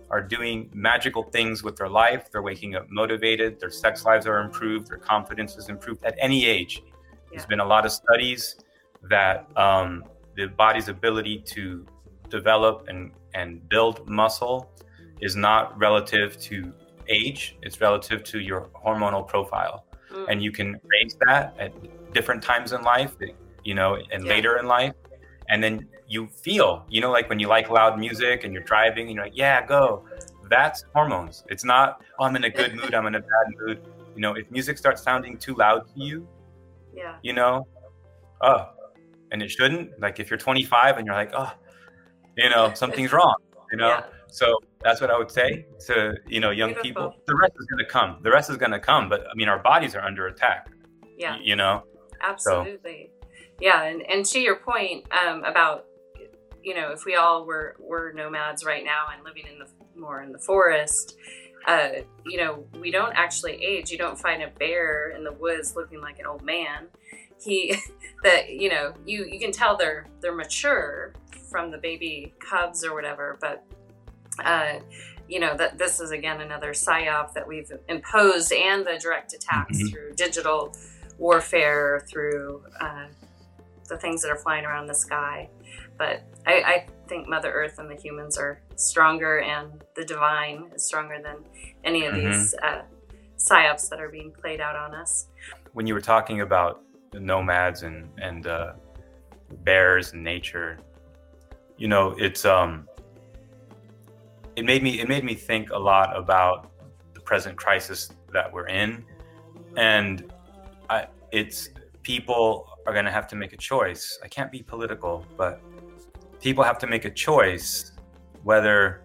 are doing magical things with their life. They're waking up motivated, their sex lives are improved, their confidence is improved at any age. Yeah. There's been a lot of studies that um, the body's ability to develop and, and build muscle is not relative to age, it's relative to your hormonal profile. Mm. And you can raise that at different times in life, you know, and yeah. later in life. And then you feel, you know, like when you like loud music and you're driving and you're like, yeah, go. That's hormones. It's not, oh, I'm in a good mood, I'm in a bad mood. You know, if music starts sounding too loud to you, yeah, you know, oh, and it shouldn't. Like if you're twenty-five and you're like, oh, you know, something's wrong, you know? Yeah. So that's what I would say to, you know, young Beautiful. people. The rest is going to come. The rest is going to come. But I mean, our bodies are under attack. Yeah. Y- you know? Absolutely. So. Yeah. And, and to your point um, about, you know, if we all were, were nomads right now and living in the more in the forest, uh, you know, we don't actually age. You don't find a bear in the woods looking like an old man. He, that, you know, you, you can tell they're, they're mature from the baby cubs or whatever, but, uh, you know, that this is again, another psyop that we've imposed, and the direct attacks mm-hmm. through digital warfare, through, uh, the things that are flying around the sky. But I, I think Mother Earth and the humans are stronger, and the divine is stronger than any of mm-hmm. these, uh, psyops that are being played out on us. When you were talking about the nomads and, and, uh, bears and nature, you know, it's, um, it made me, it made me think a lot about the present crisis that we're in. And I, it's, people are going to have to make a choice. I can't be political, but people have to make a choice whether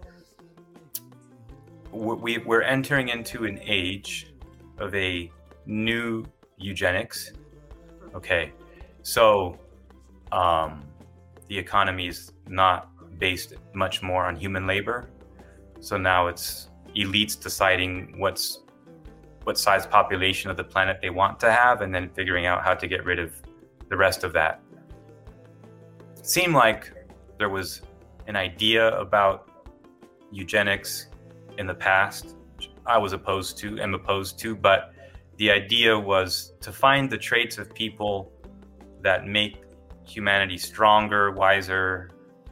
we, we're entering into an age of a new eugenics. Okay. So, um, the economy is not based much more on human labor. So now it's elites deciding what's what size population of the planet they want to have, and then figuring out how to get rid of the rest of that. It seemed like there was an idea about eugenics in the past, which I was opposed to, am opposed to, but the idea was to find the traits of people that make humanity stronger, wiser,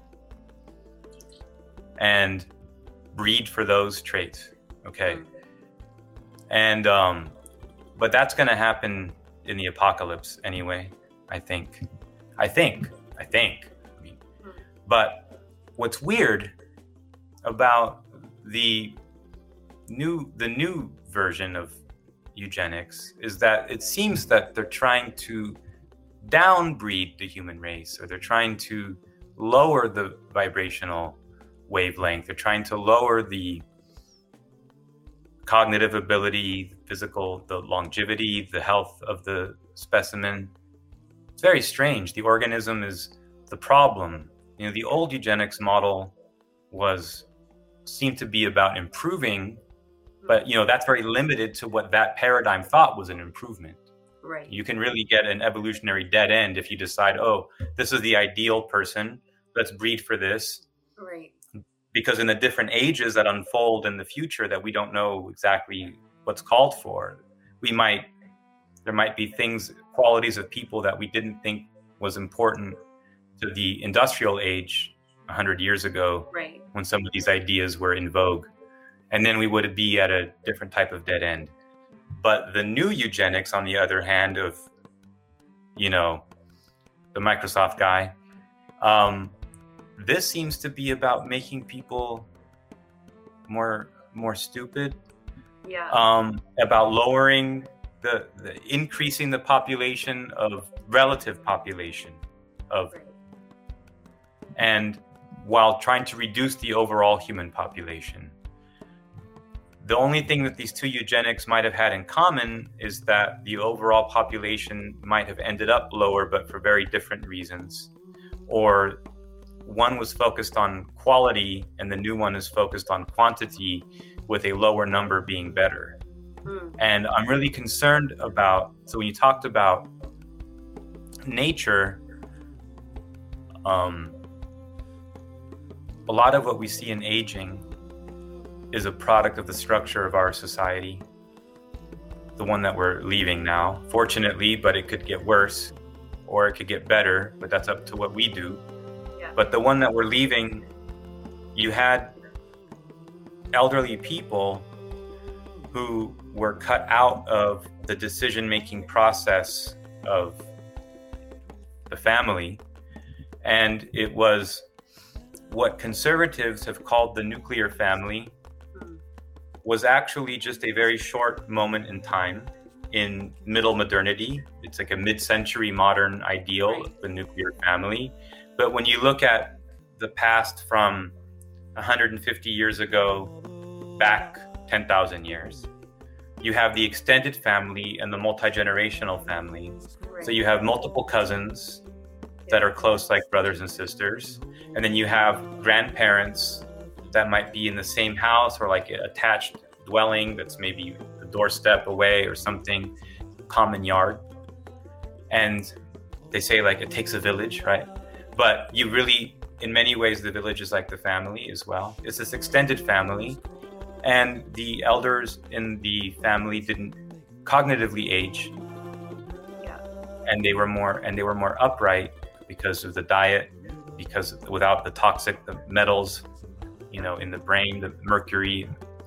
and breed for those traits. Okay. Mm-hmm. And, um, but that's going to happen in the apocalypse anyway, I think. I think, I think. I mean, mm-hmm. But what's weird about the new, the new version of eugenics is that it seems that they're trying to downbreed the human race, or they're trying to lower the vibrational wavelength. They're trying to lower the cognitive ability, physical, the longevity, the health of the specimen. It's very strange. The organism is the problem. You know, the old eugenics model was seemed to be about improving, but you know, that's very limited to what that paradigm thought was an improvement. Right. You can really get an evolutionary dead end if you decide, oh, this is the ideal person, let's breed for this. Right. Because in the different ages that unfold in the future that we don't know exactly what's called for, we might, there might be things, qualities of people that we didn't think was important to the industrial age one hundred years ago, right, when some of these ideas were in vogue. And then we would be at a different type of dead end. But the new eugenics, on the other hand, of, you know, the Microsoft guy, um, this seems to be about making people more more stupid. Yeah. Um, about lowering the, the increasing the population of relative population of, right, and while trying to reduce the overall human population. The only thing that these two eugenics might have had in common is that the overall population might have ended up lower, but for very different reasons. Or one was focused on quality and the new one is focused on quantity, with a lower number being better. Mm. And I'm really concerned about, so when you talked about nature, um, a lot of what we see in aging is a product of the structure of our society, the one that we're leaving now, fortunately, but it could get worse or it could get better, but that's up to what we do. Yeah. But the one that we're leaving, you had elderly people who were cut out of the decision-making process of the family. And it was what conservatives have called the nuclear family was actually just a very short moment in time in middle modernity. It's like a mid-century modern ideal Right. of the nuclear family. But when you look at the past from one hundred fifty years ago back ten thousand years, you have the extended family and the multi-generational family. Right. So you have multiple cousins that are close like brothers and sisters. And then you have grandparents that might be in the same house or like an attached dwelling that's maybe a doorstep away or something, common yard. And they say like it takes a village, right? But you really, in many ways, the village is like the family as well. It's this extended family. And the elders in the family didn't cognitively age. Yeah. And they were more and they were more upright because of the diet, because without the toxic the metals, you know, in the brain, the mercury.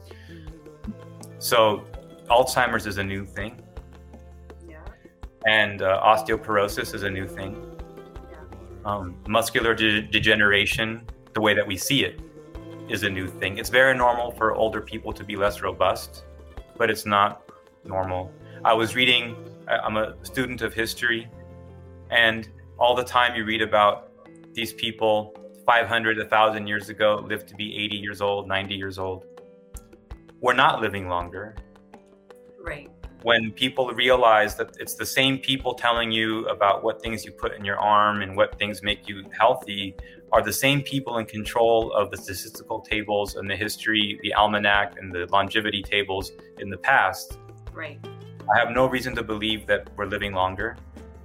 So Alzheimer's is a new thing. Yeah. And uh, osteoporosis is a new thing. Yeah. Um, muscular de- degeneration, the way that we see it, is a new thing. It's very normal for older people to be less robust, but it's not normal. I was reading, I- I'm a student of history, and all the time you read about these people five hundred, one thousand years ago lived to be eighty years old, ninety years old. We're not living longer. Right. When people realize that it's the same people telling you about what things you put in your arm and what things make you healthy are the same people in control of the statistical tables and the history, the almanac and the longevity tables in the past. Right. I have no reason to believe that we're living longer.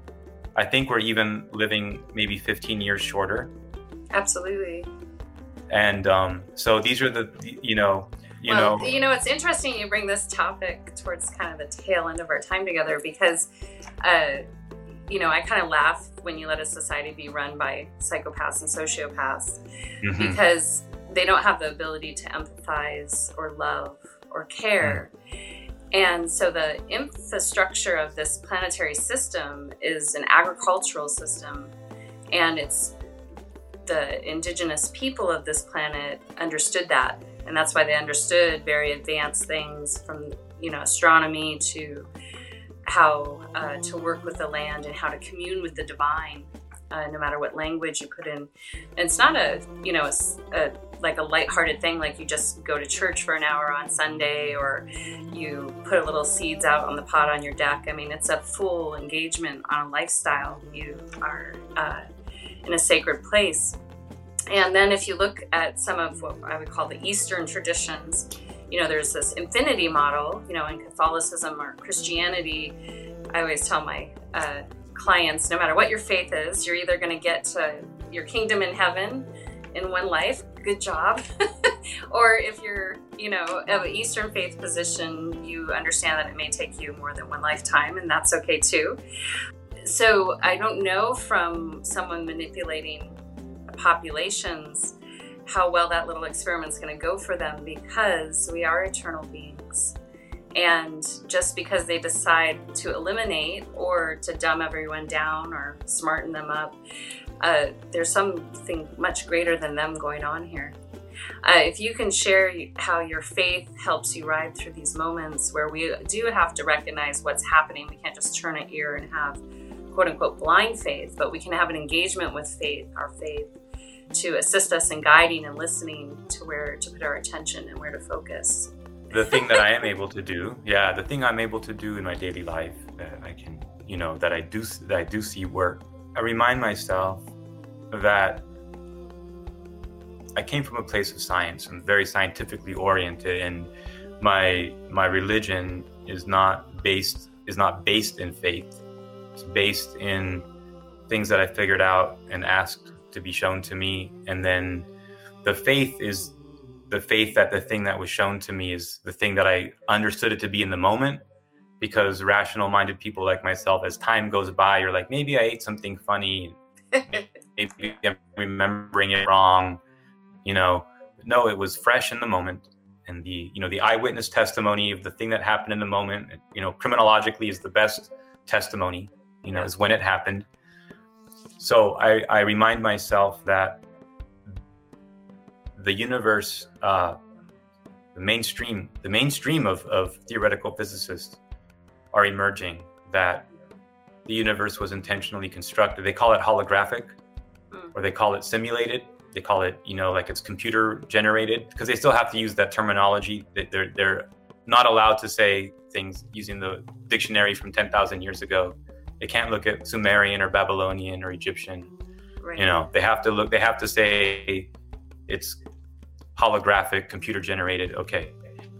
I think we're even living maybe fifteen years shorter. Absolutely. And um, so these are the, you know, you well, know, you know, it's interesting you bring this topic towards kind of the tail end of our time together because, uh, you know, I kind of laugh when you let a society be run by psychopaths and sociopaths mhm. because they don't have the ability to empathize or love or care. And so the infrastructure of this planetary system is an agricultural system, and it's the indigenous people of this planet understood that. And that's why they understood very advanced things from, you know, astronomy to how uh, to work with the land and how to commune with the divine, uh, no matter what language you put in. And it's not a, you know, a, a, like a lighthearted thing, like you just go to church for an hour on Sunday or you put a little seeds out on the pot on your deck. I mean, it's a full engagement on a lifestyle. You are uh, in a sacred place. And then if you look at some of what I would call the Eastern traditions, you know, there's this infinity model, you know, in Catholicism or Christianity. I always tell my uh, clients, no matter what your faith is, you're either going to get to your kingdom in heaven in one life, good job. Or if you're, you know, of an Eastern faith position, you understand that it may take you more than one lifetime, and that's okay too. So I don't know from someone manipulating populations how well that little experiment's going to go for them, because we are eternal beings. And just because they decide to eliminate or to dumb everyone down or smarten them up, uh, there's something much greater than them going on here. Uh, if you can share how your faith helps you ride through these moments where we do have to recognize what's happening. We can't just turn an ear and have quote unquote blind faith, but we can have an engagement with faith, our faith, to assist us in guiding and listening to where to put our attention and where to focus. The thing that I am able to do, yeah, the thing I'm able to do in my daily life that I can, you know, that I do, that I do see work. I remind myself that I came from a place of science. I'm very scientifically oriented, and my my religion is not based is not based in faith. It's based in things that I figured out and asked to be shown to me, and then the faith is the faith that the thing that was shown to me is the thing that I understood it to be in the moment, because rational minded people like myself, as time goes by, you're like, maybe I ate something funny. Maybe I'm remembering it wrong. You know, no, it was fresh in the moment. And the, you know, the eyewitness testimony of the thing that happened in the moment, you know, criminologically is the best testimony, you know, is when it happened. So I, I remind myself that the universe, uh, the mainstream, the mainstream of, of theoretical physicists are emerging, that the universe was intentionally constructed. They call it holographic, or they call it simulated. They call it, you know, like it's computer generated, because they still have to use that terminology. They're, they're not allowed to say things using the dictionary from ten thousand years ago. They can't look at Sumerian or Babylonian or Egyptian. Right. You know, they have to look, they have to say it's holographic, computer generated. Okay.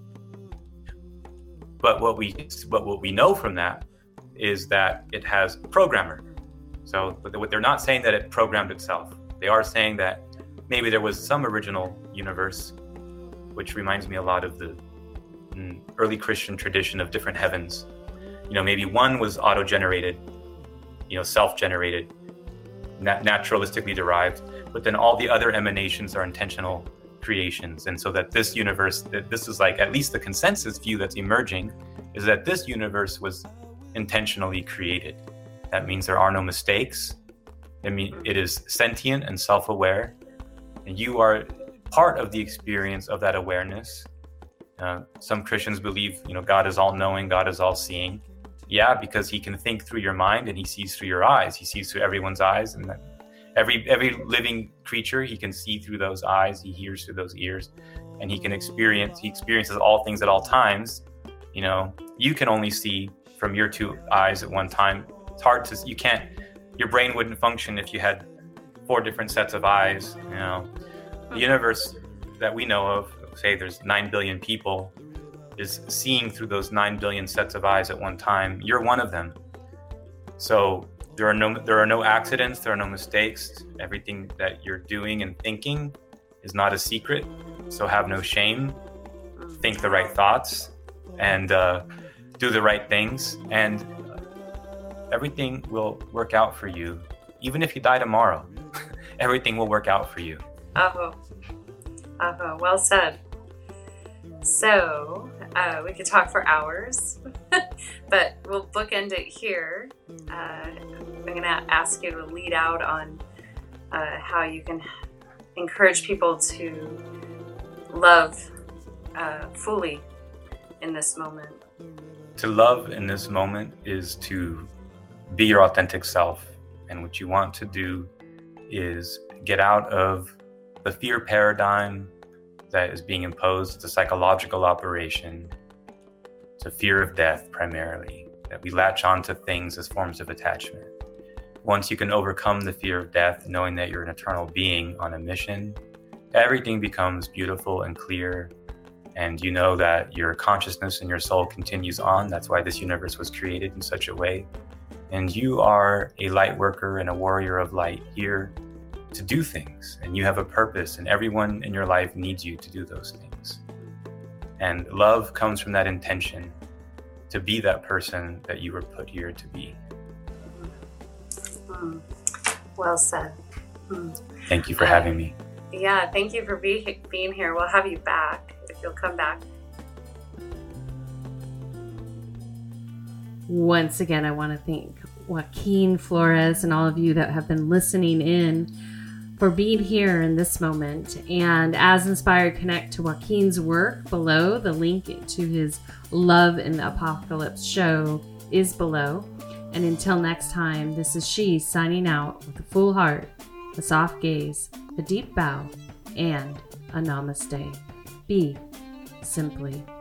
But what we, but what we know from that is that it has a programmer. So what they're not saying that it programmed itself. They are saying that maybe there was some original universe, which reminds me a lot of the mm, early Christian tradition of different heavens. You know, maybe one was auto-generated, you know, self-generated, nat- naturalistically derived, but then all the other emanations are intentional creations. And so that this universe, that this is like at least the consensus view that's emerging, is that this universe was intentionally created. That means there are no mistakes. I mean, it is sentient and self-aware, and you are part of the experience of that awareness. Uh, some Christians believe, you know, God is all-knowing, God is all-seeing. Yeah, because he can think through your mind and he sees through your eyes. He sees through everyone's eyes, and that every every living creature, he can see through those eyes, he hears through those ears, and he can experience, he experiences all things at all times. You know, you can only see from your two eyes at one time. It's hard to, you can't, your brain wouldn't function if you had four different sets of eyes. You know, the universe that we know of, say there's nine billion people, is seeing through those nine billion sets of eyes at one time. You're one of them. So there are no there are no accidents, there are no mistakes. Everything that you're doing and thinking is not a secret. So have no shame. Think the right thoughts and uh, do the right things, and everything will work out for you. Even if you die tomorrow, everything will work out for you. Oh, oh, well said. So uh, we could talk for hours, but we'll bookend it here. Uh, I'm going to ask you to lead out on uh, how you can encourage people to love uh, fully in this moment. To love in this moment is to be your authentic self. And what you want to do is get out of the fear paradigm that is being imposed. It's a psychological operation. It's a fear of death primarily, that we latch onto things as forms of attachment. Once you can overcome the fear of death, knowing that you're an eternal being on a mission, everything becomes beautiful and clear. And you know that your consciousness and your soul continues on. That's why this universe was created in such a way. And you are a light worker and a warrior of light here to do things, and you have a purpose, and everyone in your life needs you to do those things. And love comes from that intention to be that person that you were put here to be. Mm. Well said. Mm. Thank you for uh, having me. Yeah, thank you for be- being here. We'll have you back if you'll come back. Once again, I want to thank Joaquin Flores and all of you that have been listening in for being here in this moment. And as inspired, connect to Joaquin's work below. The link to his Love in the Apocalypse show is below. And until next time, this is she signing out with a full heart, a soft gaze, a deep bow, and a namaste. Be simply